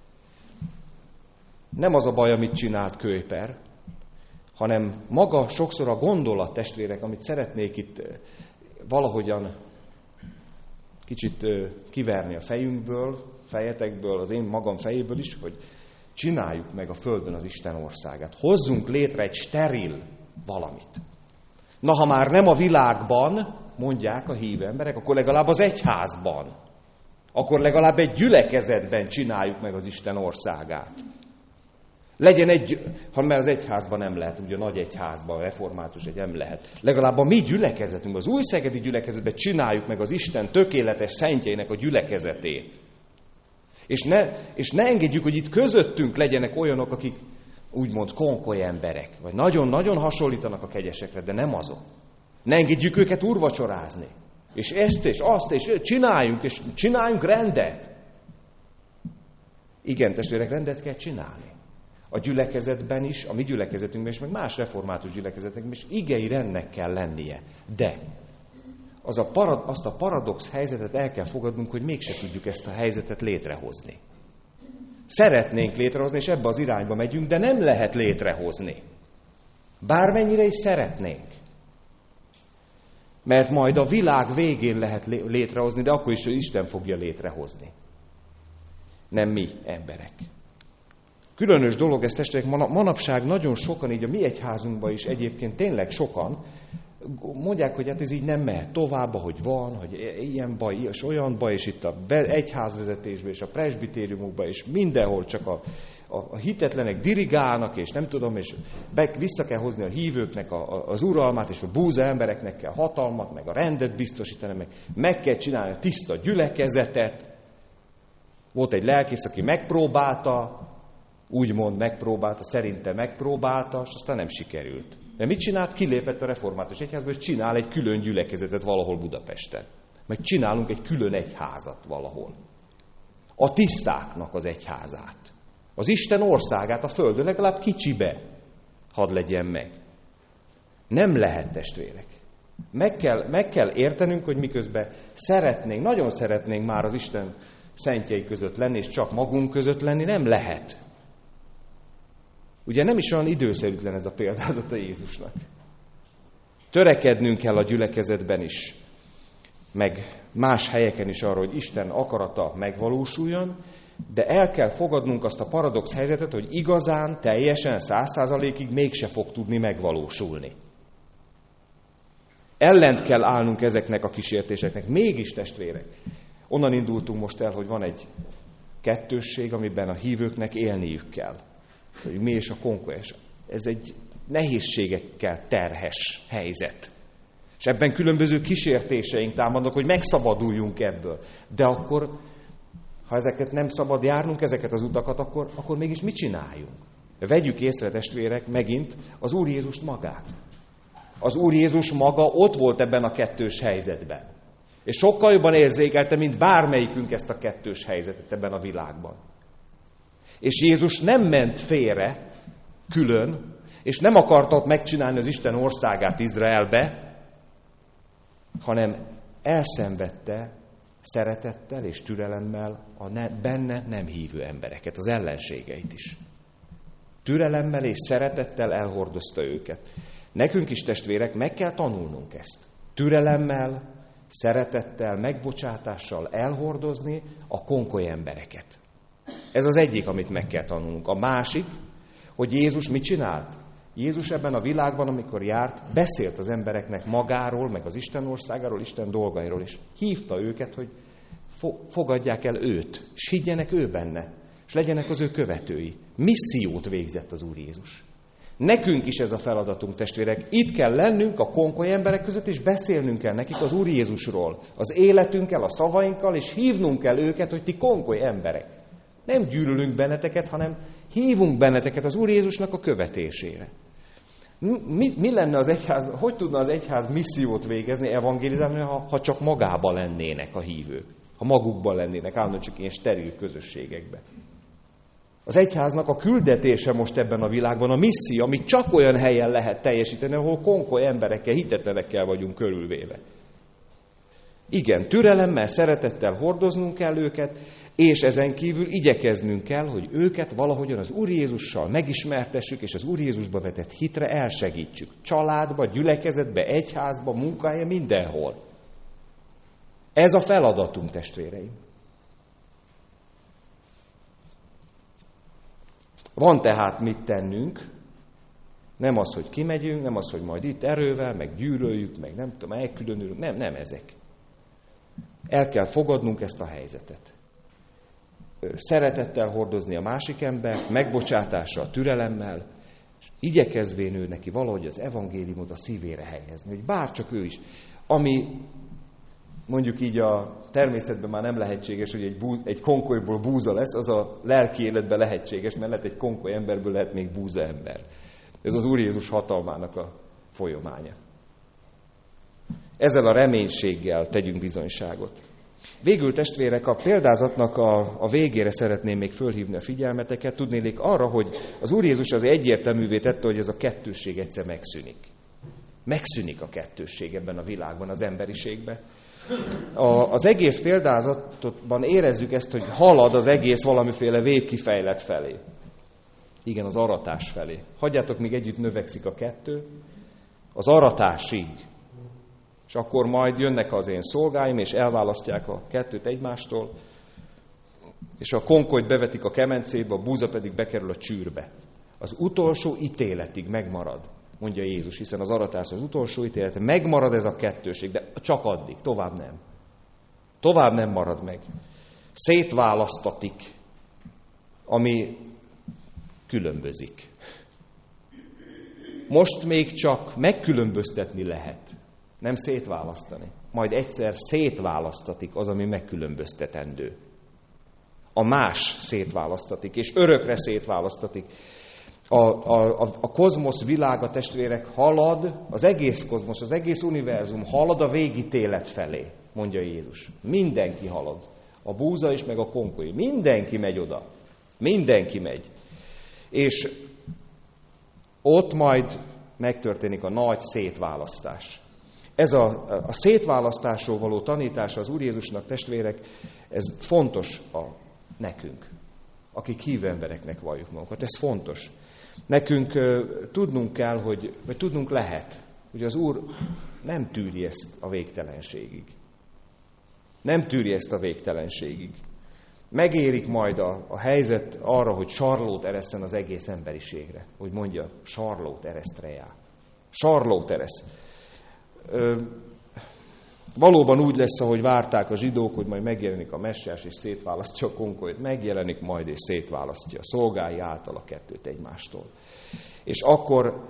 Nem az a baj, amit csinált Kuyper, hanem maga sokszor a gondolat, testvérek, amit szeretnék itt valahogyan kicsit kiverni a fejünkből, fejetekből, az én magam fejéből is, hogy csináljuk meg a földön az Isten országát. Hozzunk létre egy steril valamit. Na, ha már nem a világban, mondják a hívő emberek, akkor legalább az egyházban. Akkor legalább egy gyülekezetben csináljuk meg az Isten országát. Legyen egy, ha már az egyházban nem lehet, ugye a nagy egyházban, a református egy nem lehet. Legalább a mi gyülekezetünk, az újszegedi gyülekezetben csináljuk meg az Isten tökéletes szentjeinek a gyülekezetét. És ne, és ne engedjük, hogy itt közöttünk legyenek olyanok, akik úgymond konkoly emberek, vagy nagyon-nagyon hasonlítanak a kegyesekre, de nem azok. Ne engedjük őket úrvacsorázni. És ezt és azt, és csináljunk, és csináljunk rendet. Igen, testvérek, rendet kell csinálni. A gyülekezetben is, a mi gyülekezetünkben is, meg más református gyülekezetekben is igei rendnek kell lennie. De az a parad, azt a paradox helyzetet el kell fogadnunk, hogy mégse tudjuk ezt a helyzetet létrehozni. Szeretnénk létrehozni, és ebbe az irányba megyünk, de nem lehet létrehozni. Bármennyire is szeretnénk. Mert majd a világ végén lehet létrehozni, de akkor is Isten fogja létrehozni. Nem mi, emberek. Különös dolog ez, testvérek, manapság nagyon sokan, így a mi egyházunkban is egyébként tényleg sokan, mondják, hogy hát ez így nem mehet tovább, hogy van, hogy ilyen baj, és olyan baj, és itt a egyházvezetésben, és a presbitériumokban, és mindenhol csak a, a, a hitetlenek dirigálnak, és nem tudom, és be, vissza kell hozni a hívőknek a, a, az uralmát, és a búza embereknek kell hatalmat, meg a rendet biztosítani, meg, meg kell csinálni a tiszta gyülekezetet. Volt egy lelkész, aki megpróbálta, úgymond megpróbálta, szerinte megpróbálta, és aztán nem sikerült. De mit csinált? Kilépett a református egyházból, és csinál egy külön gyülekezetet valahol Budapesten. Meg csinálunk egy külön egyházat valahol. A tisztáknak az egyházát. Az Isten országát a földön legalább kicsibe hadd legyen meg. Nem lehet, testvérek. Meg kell, meg kell értenünk, hogy miközben szeretnénk, nagyon szeretnénk már az Isten szentjei között lenni, és csak magunk között lenni, nem lehet. Ugye nem is olyan időszerűtlen ez a példázata Jézusnak. Törekednünk kell a gyülekezetben is, meg más helyeken is arra, hogy Isten akarata megvalósuljon, de el kell fogadnunk azt a paradox helyzetet, hogy igazán, teljesen, száz százalékig mégse fog tudni megvalósulni. Ellent kell állnunk ezeknek a kísértéseknek. Mégis, testvérek, onnan indultunk most el, hogy van egy kettősség, amiben a hívőknek élniük kell. Hogy mi és a konkurens. Ez egy nehézségekkel terhes helyzet. És ebben különböző kísértéseink támadnak, hogy megszabaduljunk ebből. De akkor, ha ezeket nem szabad járnunk, ezeket az utakat, akkor, akkor mégis mit csináljunk? Vegyük észre, testvérek, megint az Úr Jézust magát. Az Úr Jézus maga ott volt ebben a kettős helyzetben. És sokkal jobban érzékelte, mint bármelyikünk ezt a kettős helyzetet ebben a világban. És Jézus nem ment félre, külön, és nem akarta ott megcsinálni az Isten országát Izraelbe, hanem elszenvedte szeretettel és türelemmel a ne, benne nem hívő embereket, az ellenségeit is. Türelemmel és szeretettel elhordozta őket. Nekünk is, testvérek, meg kell tanulnunk ezt. Türelemmel, szeretettel, megbocsátással elhordozni a konkoly embereket. Ez az egyik, amit meg kell tanulnunk. A másik, hogy Jézus mit csinált? Jézus ebben a világban, amikor járt, beszélt az embereknek magáról, meg az Isten országáról, Isten dolgairól, és hívta őket, hogy fogadják el őt, és higgyenek ő benne, és legyenek az ő követői. Missziót végzett az Úr Jézus. Nekünk is ez a feladatunk, testvérek. Itt kell lennünk a konkoly emberek között, és beszélnünk kell nekik az Úr Jézusról, az életünkkel, a szavainkkal, és hívnunk kell őket, hogy ti konkoly emberek. Nem gyűlölünk benneteket, hanem hívunk benneteket az Úr Jézusnak a követésére. Mi, mi lenne az egyház, hogy tudna az egyház missziót végezni, evangélizálni, ha, ha csak magában lennének a hívők, ha magukban lennének, állandóan csak ilyen steril közösségekben. Az egyháznak a küldetése most ebben a világban, a misszió, amit csak olyan helyen lehet teljesíteni, ahol konkoly emberekkel, hitetlenekkel vagyunk körülvéve. Igen, türelemmel, szeretettel hordoznunk kell őket, és ezen kívül igyekeznünk kell, hogy őket valahogyan az Úr Jézussal megismertessük, és az Úr Jézusba vetett hitre elsegítsük. Családba, gyülekezetbe, egyházba, munkahelyen, mindenhol. Ez a feladatunk, testvéreim. Van tehát mit tennünk, nem az, hogy kimegyünk, nem az, hogy majd itt erővel, meg gyűlöljük, meg nem tudom, elkülönülünk, nem, nem ezek. El kell fogadnunk ezt a helyzetet. Szeretettel hordozni a másik embert, megbocsátással, türelemmel, és igyekezvén ő neki valahogy az evangéliumot a szívére helyezni, hogy bárcsak ő is. Ami mondjuk így a természetben már nem lehetséges, hogy egy, bú, egy konkolyból búza lesz, az a lelki életben lehetséges, mert lehet egy konkoly emberből lehet még búza ember. Ez az Úr Jézus hatalmának a folyamánya. Ezzel a reménységgel tegyünk bizonyságot. Végül, testvérek, a példázatnak a, a végére szeretném még fölhívni a figyelmeteket, tudnélik arra, hogy az Úr Jézus az egyértelművé tette, hogy ez a kettősség egyszer megszűnik. Megszűnik a kettősség ebben a világban, az emberiségben. A, az egész példázatban érezzük ezt, hogy halad az egész valamiféle végkifejlet felé. Igen, az aratás felé. Hagyjátok, még együtt növekszik a kettő, az aratásig. És akkor majd jönnek az én szolgáim, és elválasztják a kettőt egymástól, és a konkolyt bevetik a kemencébe, a búza pedig bekerül a csűrbe. Az utolsó ítéletig megmarad, mondja Jézus, hiszen az aratás az utolsó ítélet, megmarad ez a kettőség, de csak addig, tovább nem. Tovább nem marad meg. Szétválasztatik, ami különbözik. Most még csak megkülönböztetni lehet, nem szétválasztani. Majd egyszer szétválasztatik az, ami megkülönböztetendő. A más szétválasztatik, és örökre szétválasztatik. A, a, a, a kozmosz világa, testvérek, halad, az egész kozmosz, az egész univerzum halad a végítélet felé, mondja Jézus. Mindenki halad. A búza is, meg a konkoly. Mindenki megy oda. Mindenki megy. És ott majd megtörténik a nagy szétválasztás. Ez a, a szétválasztásról való tanítása az Úr Jézusnak, testvérek, ez fontos a, nekünk, akik hívő embereknek valljuk magunkat. Ez fontos. Nekünk uh, tudnunk kell, hogy, vagy tudnunk lehet, hogy az Úr nem tűri ezt a végtelenségig. Nem tűri ezt a végtelenségig. Megérik majd a, a helyzet arra, hogy sarlót eresszen az egész emberiségre. Hogy mondja, sarlót ereszt rejá. Sarlót eresz. Ö, valóban úgy lesz, ahogy várták a zsidók, hogy majd megjelenik a messiás, és szétválasztja a konkolyt. Megjelenik majd, és szétválasztja a szolgái által a kettőt egymástól. És akkor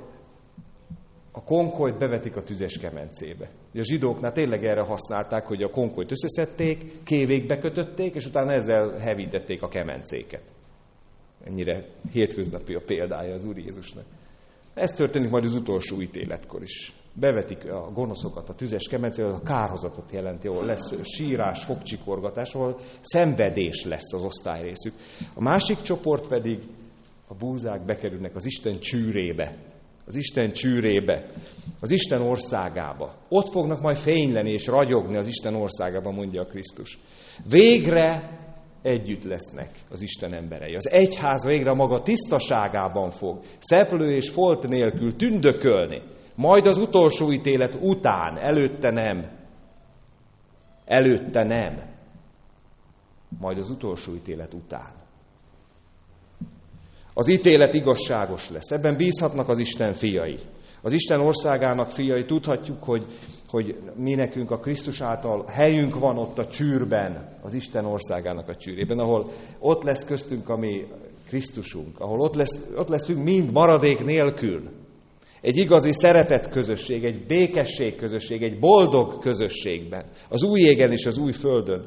a konkolyt bevetik a tüzes kemencébe. A zsidóknál tényleg erre használták, hogy a konkolyt összeszedték, kévékbe kötötték, és utána ezzel hevítették a kemencéket. Ennyire hétköznapi a példája az Úr Jézusnak. Ez történik majd az utolsó ítéletkor is. Bevetik a gonoszokat a tüzes kemencébe, az a kárhozatot jelenti, ahol lesz sírás, fogcsikorgatás, ahol szenvedés lesz az osztályrészük. A másik csoport pedig, a búzák bekerülnek az Isten csűrébe. Az Isten csűrébe, az Isten országába. Ott fognak majd fényleni és ragyogni az Isten országába, mondja a Krisztus. Végre együtt lesznek az Isten emberei. Az egyház végre maga tisztaságában fog, szeplő és folt nélkül tündökölni. Majd az utolsó ítélet után, előtte nem. Előtte nem. Majd az utolsó ítélet után. Az ítélet igazságos lesz. Ebben bízhatnak az Isten fiai. Az Isten országának fiai, tudhatjuk, hogy, hogy mi nekünk a Krisztus által helyünk van ott a csűrben, az Isten országának a csűrében, ahol ott lesz köztünk a mi Krisztusunk, ahol ott, lesz, ott leszünk mind maradék nélkül. Egy igazi szeretet közösség, egy békesség közösség, egy boldog közösségben, az új égen és az új földön.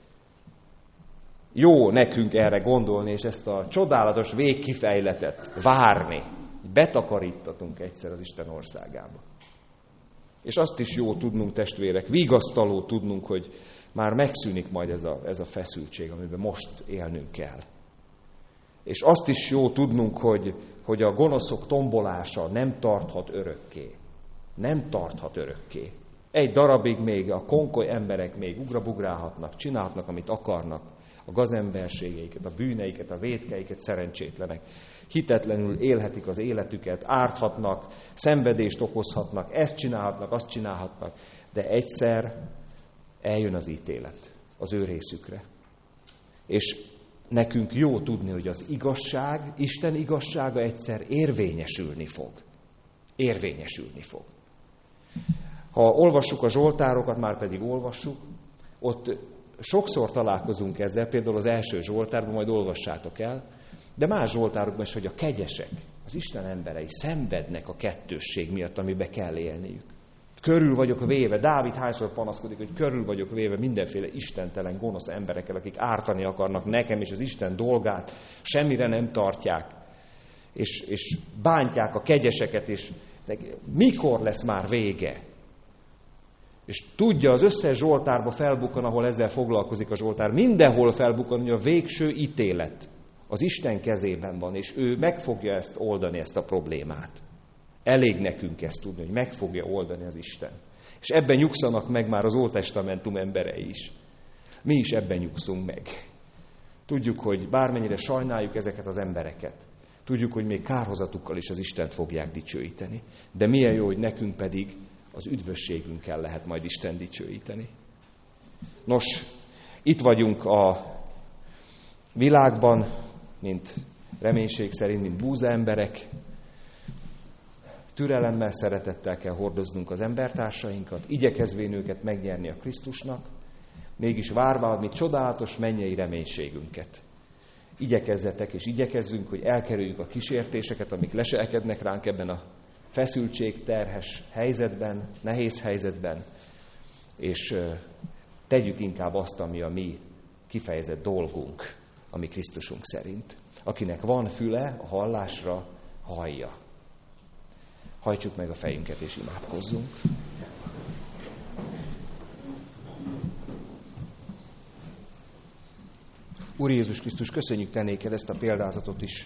Jó nekünk erre gondolni, és ezt a csodálatos végkifejletet várni. Betakarítatunk egyszer az Isten országába. És azt is jó tudnunk, testvérek, vigasztaló tudnunk, hogy már megszűnik majd ez a, ez a feszültség, amiben most élnünk kell. És azt is jó tudnunk, hogy, hogy a gonoszok tombolása nem tarthat örökké. Nem tarthat örökké. Egy darabig még a konkoly emberek még ugrabugrálhatnak, csinálhatnak, amit akarnak, a gazemberségeiket, a bűneiket, a vétkeiket, szerencsétlenek. Hitetlenül élhetik az életüket, árthatnak, szenvedést okozhatnak, ezt csinálhatnak, azt csinálhatnak, de egyszer eljön az ítélet az ő részükre. És nekünk jó tudni, hogy az igazság, Isten igazsága egyszer érvényesülni fog. Érvényesülni fog. Ha olvassuk a zsoltárokat, már pedig olvassuk, ott sokszor találkozunk ezzel, például az első zsoltárban, majd olvassátok el, de más zsoltárokban is, hogy a kegyesek, az Isten emberei szenvednek a kettősség miatt, amibe kell élniük. Körül vagyok véve, Dávid hányszor panaszkodik, hogy körül vagyok véve mindenféle istentelen, gonosz emberekkel, akik ártani akarnak nekem, és az Isten dolgát semmire nem tartják, és, és bántják a kegyeseket, és mikor lesz már vége? És tudja, az összes zsoltárba felbukkan, ahol ezzel foglalkozik a zsoltár, mindenhol felbukkan, hogy a végső ítélet az Isten kezében van, és ő meg fogja ezt oldani, ezt a problémát. Elég nekünk ezt tudni, hogy meg fogja oldani az Isten. És ebben nyugszanak meg már az Ótestamentum emberei is. Mi is ebben nyugszunk meg. Tudjuk, hogy bármennyire sajnáljuk ezeket az embereket, tudjuk, hogy még kárhozatukkal is az Istent fogják dicsőíteni. De milyen jó, hogy nekünk pedig az üdvösségünkkel lehet majd Isten dicsőíteni. Nos, itt vagyunk a világban, mint reménység szerint, mint búza emberek. Türelemmel, szeretettel kell hordoznunk az embertársainkat, igyekezvén őket megnyerni a Krisztusnak, mégis várva a mi csodálatos mennyei reménységünket. Igyekezzetek és igyekezzünk, hogy elkerüljük a kísértéseket, amik leselkednek ránk ebben a feszültségterhes helyzetben, nehéz helyzetben, és tegyük inkább azt, ami a mi kifejezett dolgunk, ami Krisztusunk szerint. Akinek van füle a hallásra, hallja. Hajtsuk meg a fejünket és imádkozzunk. Úr Jézus Krisztus, köszönjük Te néked ezt a példázatot is,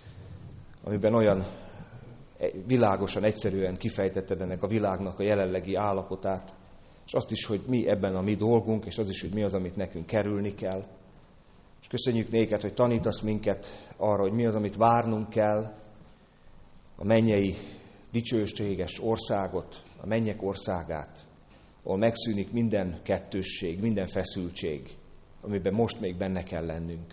amiben olyan világosan, egyszerűen kifejtetted ennek a világnak a jelenlegi állapotát, és azt is, hogy mi ebben a mi dolgunk, és az is, hogy mi az, amit nekünk kerülni kell. És köszönjük néked, hogy tanítasz minket arra, hogy mi az, amit várnunk kell, a mennyei dicsőséges országot, a mennyek országát, ahol megszűnik minden kettősség, minden feszültség, amiben most még benne kell lennünk.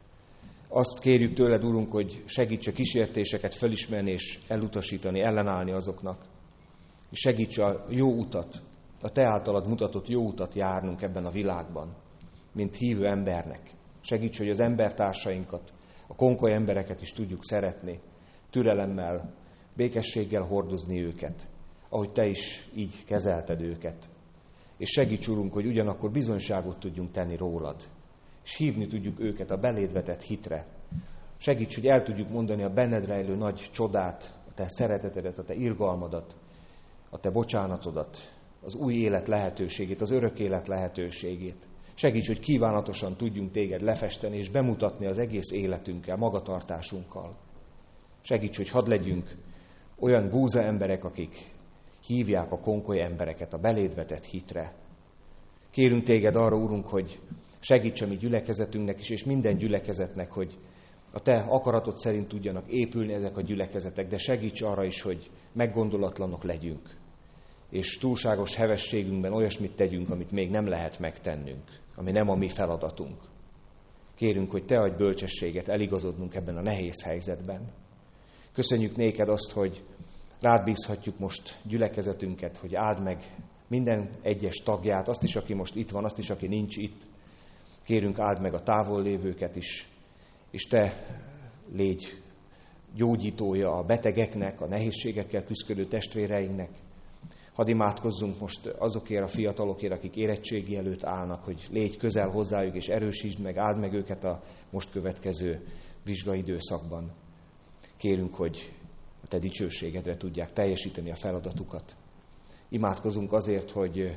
Azt kérjük tőled, Urunk, hogy segíts a kísértéseket felismerni és elutasítani, ellenállni azoknak, és segíts a jó utat, a Te általad mutatott jó utat járnunk ebben a világban, mint hívő embernek. Segíts, hogy az embertársainkat, a konkoly embereket is tudjuk szeretni, türelemmel, békességgel hordozni őket, ahogy Te is így kezelted őket. És segíts, Urunk, hogy ugyanakkor bizonyságot tudjunk tenni rólad, és hívni tudjuk őket a beléd vetett hitre. Segíts, hogy el tudjuk mondani a benned rejlő nagy csodát, a Te szeretetedet, a Te irgalmadat, a Te bocsánatodat, az új élet lehetőségét, az örök élet lehetőségét. Segíts, hogy kívánatosan tudjunk Téged lefesteni és bemutatni az egész életünkkel, magatartásunkkal. Segíts, hogy hadd legyünk olyan búza emberek, akik hívják a konkoly embereket a beléd vetett hitre. Kérünk Téged arra, Urunk, hogy segíts a mi gyülekezetünknek is, és minden gyülekezetnek, hogy a Te akaratod szerint tudjanak épülni ezek a gyülekezetek, de segíts arra is, hogy meggondolatlanok legyünk, és túlságos hevességünkben olyasmit tegyünk, amit még nem lehet megtennünk, ami nem a mi feladatunk. Kérünk, hogy Te adj bölcsességet eligazodnunk ebben a nehéz helyzetben. Köszönjük néked azt, hogy rád bízhatjuk most gyülekezetünket, hogy áld meg minden egyes tagját, azt is, aki most itt van, azt is, aki nincs itt. Kérünk, áld meg a távol lévőket is, és Te légy gyógyítója a betegeknek, a nehézségekkel küszködő testvéreinknek. Hadd imádkozzunk most azokért a fiatalokért, akik érettségi előtt állnak, hogy légy közel hozzájuk, és erősítsd meg, áld meg őket a most következő vizsgaidőszakban. Kérünk, hogy a Te dicsőségedre tudják teljesíteni a feladatukat. Imádkozunk azért, hogy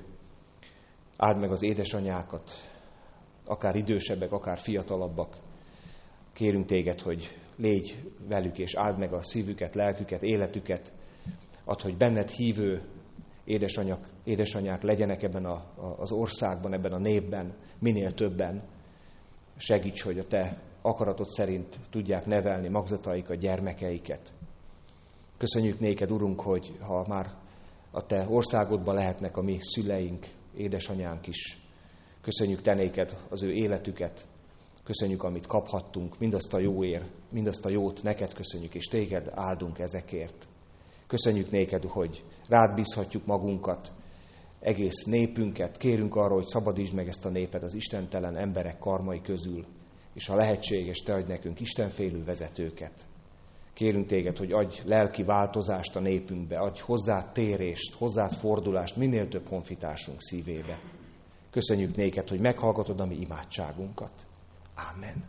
áld meg az édesanyákat, akár idősebbek, akár fiatalabbak. Kérünk Téged, hogy légy velük, és áld meg a szívüket, lelküket, életüket. Add, hogy benned hívő édesanyák, édesanyák legyenek ebben a, a, az országban, ebben a népben, minél többen. Segíts, hogy a Te akaratod szerint tudják nevelni magzataikat, gyermekeiket. Köszönjük néked, Urunk, hogy ha már a Te országodban lehetnek a mi szüleink, édesanyánk is. Köszönjük Te néked az ő életüket. Köszönjük, amit kaphattunk, mindazt a jóért, mindazt a jót neked köszönjük, és Téged áldunk ezekért. Köszönjük néked, hogy rád bízhatjuk magunkat, egész népünket. Kérünk arra, hogy szabadítsd meg ezt a népet az istentelen emberek karmai közül, és ha lehetséges, Te adj nekünk istenfélő vezetőket. Kérünk Téged, hogy adj lelki változást a népünkbe, adj hozzád térést, hozzád fordulást minél több honfitársunk szívébe. Köszönjük néked, hogy meghallgatod a mi imádságunkat. Ámen.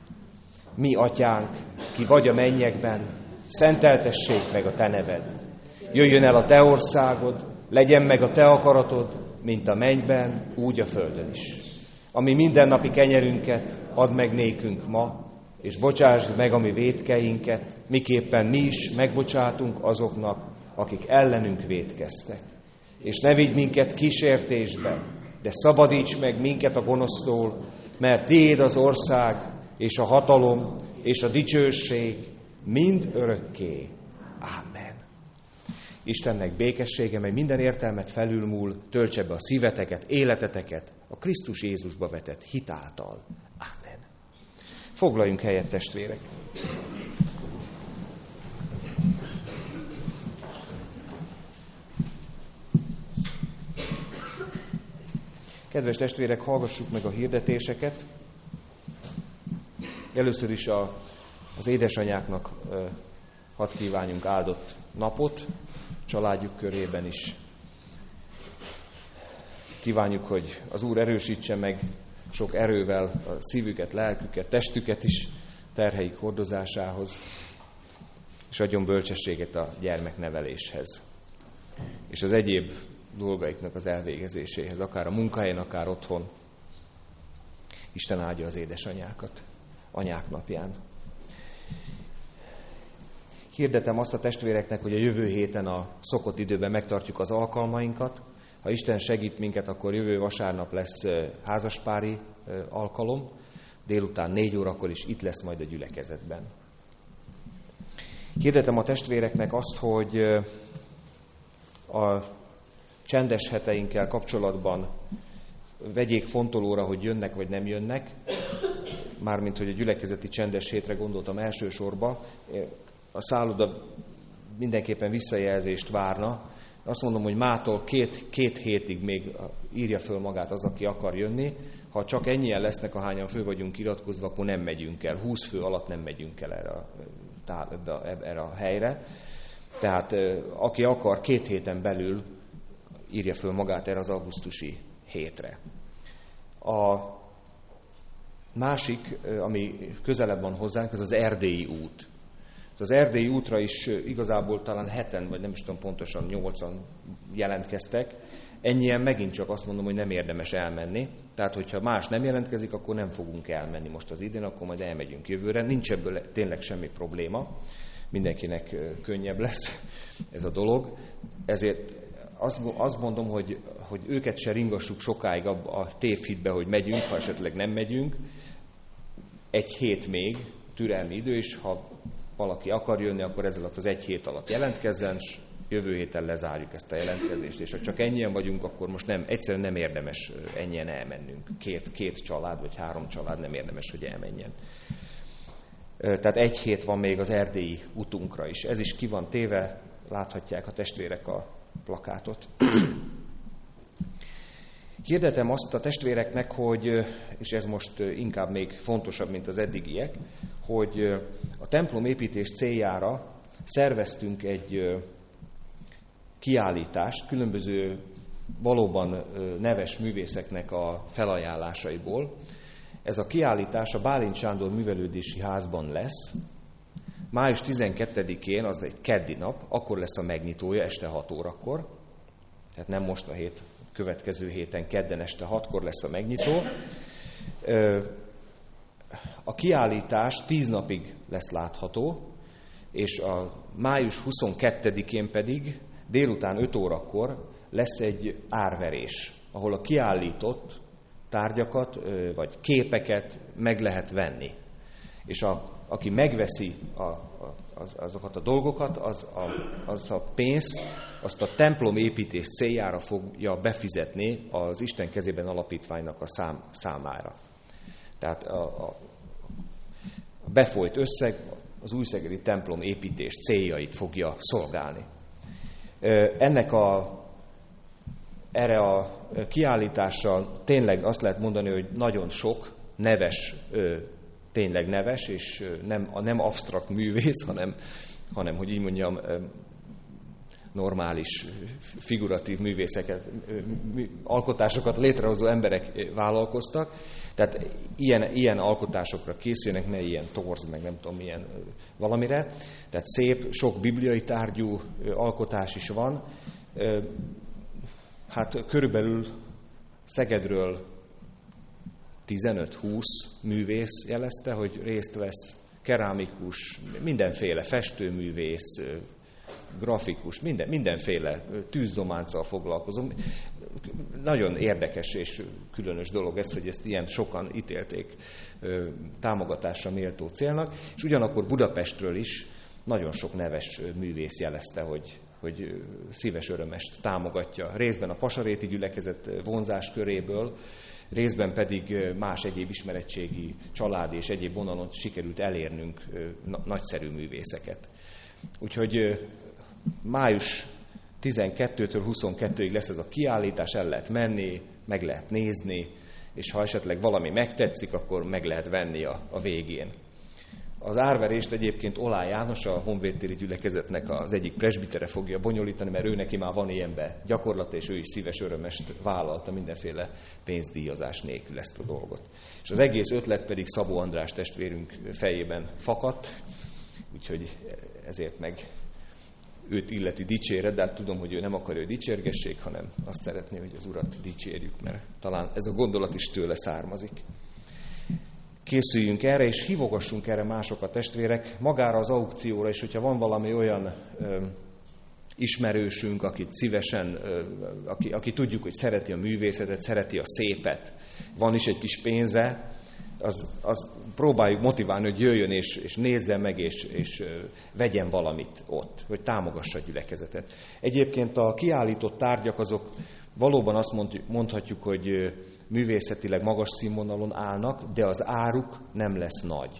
Mi atyánk, ki vagy a mennyekben, szenteltessék meg a Te neved. Jöjjön el a Te országod, legyen meg a Te akaratod, mint a mennyben, úgy a földön is. Ami mindennapi kenyerünket add meg nékünk ma, és bocsásd meg a mi vétkeinket, miképpen mi is megbocsátunk azoknak, akik ellenünk vétkeztek. És ne vigy minket kísértésbe, de szabadíts meg minket a gonosztól, mert tiéd az ország, és a hatalom, és a dicsőség mind örökké. Ámen. Istennek békessége, mely minden értelmet felülmúl, töltse be a szíveteket, életeteket a Krisztus Jézusba vetett hit által. Ámen. Foglaljunk helyet, testvérek! Kedves testvérek, hallgassuk meg a hirdetéseket. Először is a, az édesanyáknak uh, hadd kívánjunk áldott napot, családjuk körében is. Kívánjuk, hogy az Úr erősítse meg sok erővel a szívüket, lelküket, testüket is terheik hordozásához, és adjon bölcsességet a gyermekneveléshez, és az egyéb dolgaiknak az elvégezéséhez, akár a munkahelyen, akár otthon. Isten áldja az édesanyákat anyák napján. Hirdetem azt a testvéreknek, hogy a jövő héten a szokott időben megtartjuk az alkalmainkat. Ha Isten segít minket, akkor jövő vasárnap lesz házaspári alkalom. Délután négy órakor is itt lesz majd a gyülekezetben. Hirdetem a testvéreknek azt, hogy a csendes heteinkkel kapcsolatban vegyék fontolóra, hogy jönnek vagy nem jönnek. Mármint, hogy a gyülekezeti csendes hétre gondoltam elsősorban. A szálloda mindenképpen visszajelzést várna. Azt mondom, hogy mától két, két hétig még írja föl magát az, aki akar jönni. Ha csak ennyien lesznek, ahányan fő vagyunk iratkozva, akkor nem megyünk el. húsz fő alatt nem megyünk el erre a, erre a helyre. Tehát aki akar, két héten belül írja föl magát erre az augusztusi hétre. A másik, ami közelebb van hozzánk, az az erdélyi út. Az erdélyi útra is igazából talán heten, vagy nem is tudom pontosan, nyolcan jelentkeztek. Ennyien megint csak azt mondom, hogy nem érdemes elmenni. Tehát, hogyha más nem jelentkezik, akkor nem fogunk elmenni most az idén, akkor majd elmegyünk jövőre. Nincs ebből tényleg semmi probléma. Mindenkinek könnyebb lesz ez a dolog. Ezért azt mondom, hogy, hogy őket se ringassuk sokáig a tévhitbe, hogy megyünk, ha esetleg nem megyünk. Egy hét még, türelmi idő, és ha valaki akar jönni, akkor ez alatt az egy hét alatt jelentkezzen, és jövő héten lezárjuk ezt a jelentkezést. És ha csak ennyien vagyunk, akkor most nem, egyszerűen nem érdemes ennyien elmennünk. Két, két család, vagy három család nem érdemes, hogy elmenjen. Tehát egy hét van még az erdélyi utunkra is. Ez is ki van téve, láthatják a testvérek a plakátot. Hirdetem azt a testvéreknek, hogy, és ez most inkább még fontosabb, mint az eddigiek, hogy a templom építés céljára szerveztünk egy kiállítást különböző valóban neves művészeknek a felajánlásaiból. Ez a kiállítás a Bálint Sándor Művelődési Házban lesz. május tizenkettedikén, az egy keddi nap, akkor lesz a megnyitója este hat órakor. Tehát nem most a hét, következő héten kedden este hatkor lesz a megnyitó. A kiállítás tíz napig lesz látható, és a május huszonkettedikén pedig délután öt órakor lesz egy árverés, ahol a kiállított tárgyakat vagy képeket meg lehet venni. És a, aki megveszi a, a, az, azokat a dolgokat, az a, az a pénzt, azt a templom építés céljára fogja befizetni az Isten kezében alapítványnak a szám, számára. Tehát a, a befolyt összeg az újszegedi templom építés céljait fogja szolgálni. Ennek a, erre a kiállítással tényleg azt lehet mondani, hogy nagyon sok neves, tényleg neves, és nem, nem absztrakt művész, hanem, hanem, hogy így mondjam, normális, figuratív művészeket, alkotásokat létrehozó emberek vállalkoztak. Tehát ilyen, ilyen alkotásokra készülnek, ne ilyen torz, meg nem tudom milyen valamire. Tehát szép, sok bibliai tárgyú alkotás is van. Hát körülbelül Szegedről tizenöt-húsz művész jelezte, hogy részt vesz, kerámikus, mindenféle festőművész, grafikus, minden, mindenféle tűzzománccal foglalkozom. Nagyon érdekes és különös dolog ez, hogy ezt ilyen sokan ítélték támogatásra méltó célnak, és ugyanakkor Budapestről is nagyon sok neves művész jelezte, hogy, hogy szíves örömest támogatja. Részben a Pasaréti gyülekezet vonzás köréből, részben pedig más egyéb ismeretségi családi és egyéb vonalon sikerült elérnünk nagyszerű művészeket. Úgyhogy május tizenkettőtől huszonkettőig lesz ez a kiállítás, el lehet menni, meg lehet nézni, és ha esetleg valami megtetszik, akkor meg lehet venni a, a végén. Az árverést egyébként Olá János, a honvédtéri gyülekezetnek az egyik presbitere fogja bonyolítani, mert ő neki már van ilyenbe gyakorlata, és ő is szíves örömest vállalta mindenféle pénzdíjazás nélkül ezt a dolgot. És az egész ötlet pedig Szabó András testvérünk fejében fakadt, úgyhogy ezért meg őt illeti dicséret, de hát tudom, hogy ő nem akarja, hogy dicsérgessék, hanem azt szeretné, hogy az Urat dicsérjük, mert talán ez a gondolat is tőle származik. Készüljünk erre, és hívogassunk erre másokat, testvérek, magára az aukcióra, és hogyha van valami olyan ö, ismerősünk, akit szívesen, ö, aki, aki tudjuk, hogy szereti a művészetet, szereti a szépet, van is egy kis pénze, az, az próbáljuk motiválni, hogy jöjjön és, és nézzen meg, és, és ö, vegyen valamit ott, hogy támogassa a gyülekezetet. Egyébként a kiállított tárgyak azok valóban azt mondhatjuk, hogy művészetileg magas színvonalon állnak, de az áruk nem lesz nagy.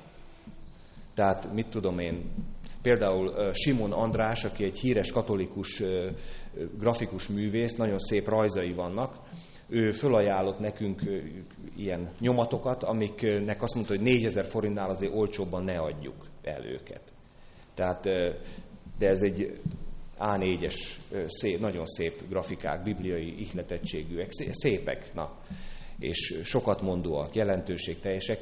Tehát mit tudom én, például Simon András, aki egy híres katolikus grafikus művész, nagyon szép rajzai vannak, ő fölajánlott nekünk ilyen nyomatokat, amiknek azt mondta, hogy négyezer forintnál azért olcsóbban ne adjuk el őket. Tehát, de ez egy á négyes, szép, nagyon szép grafikák, bibliai ihletettségűek, szépek, na, és sokat mondóak, jelentőségteljesek.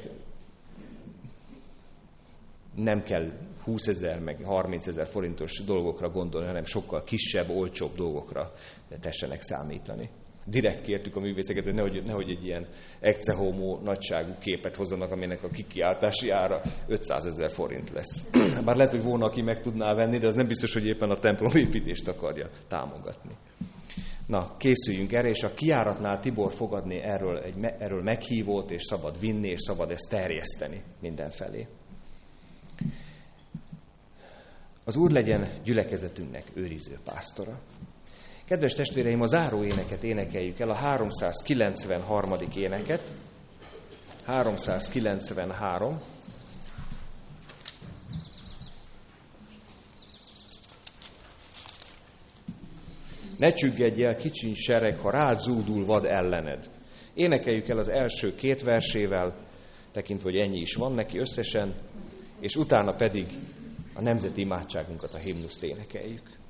Nem kell húszezer meg harmincezer forintos dolgokra gondolni, hanem sokkal kisebb, olcsóbb dolgokra tessenek számítani. Direkt kértük a művészeket, hogy nehogy, nehogy egy ilyen ecce homo nagyságú képet hozzanak, aminek a kikiáltási ára ötszázezer forint lesz. Bár lehet, hogy volna, aki meg tudná venni, de az nem biztos, hogy éppen a templomépítést akarja támogatni. Na, készüljünk erre, és a kijáratnál Tibor fog adni erről, egy, erről meghívót, és szabad vinni, és szabad ezt terjeszteni mindenfelé. Az Úr legyen gyülekezetünknek őriző pásztora. Kedves testvéreim, a záró éneket énekeljük el, a háromszázkilencvenharmadik éneket. háromszázkilencvenhárom. Ne csüggedj el, kicsiny sereg, ha rád zúdul vad ellened. Énekeljük el az első két versével, tekintve, hogy ennyi is van neki összesen, és utána pedig a nemzeti imádságunkat, a himnuszt énekeljük.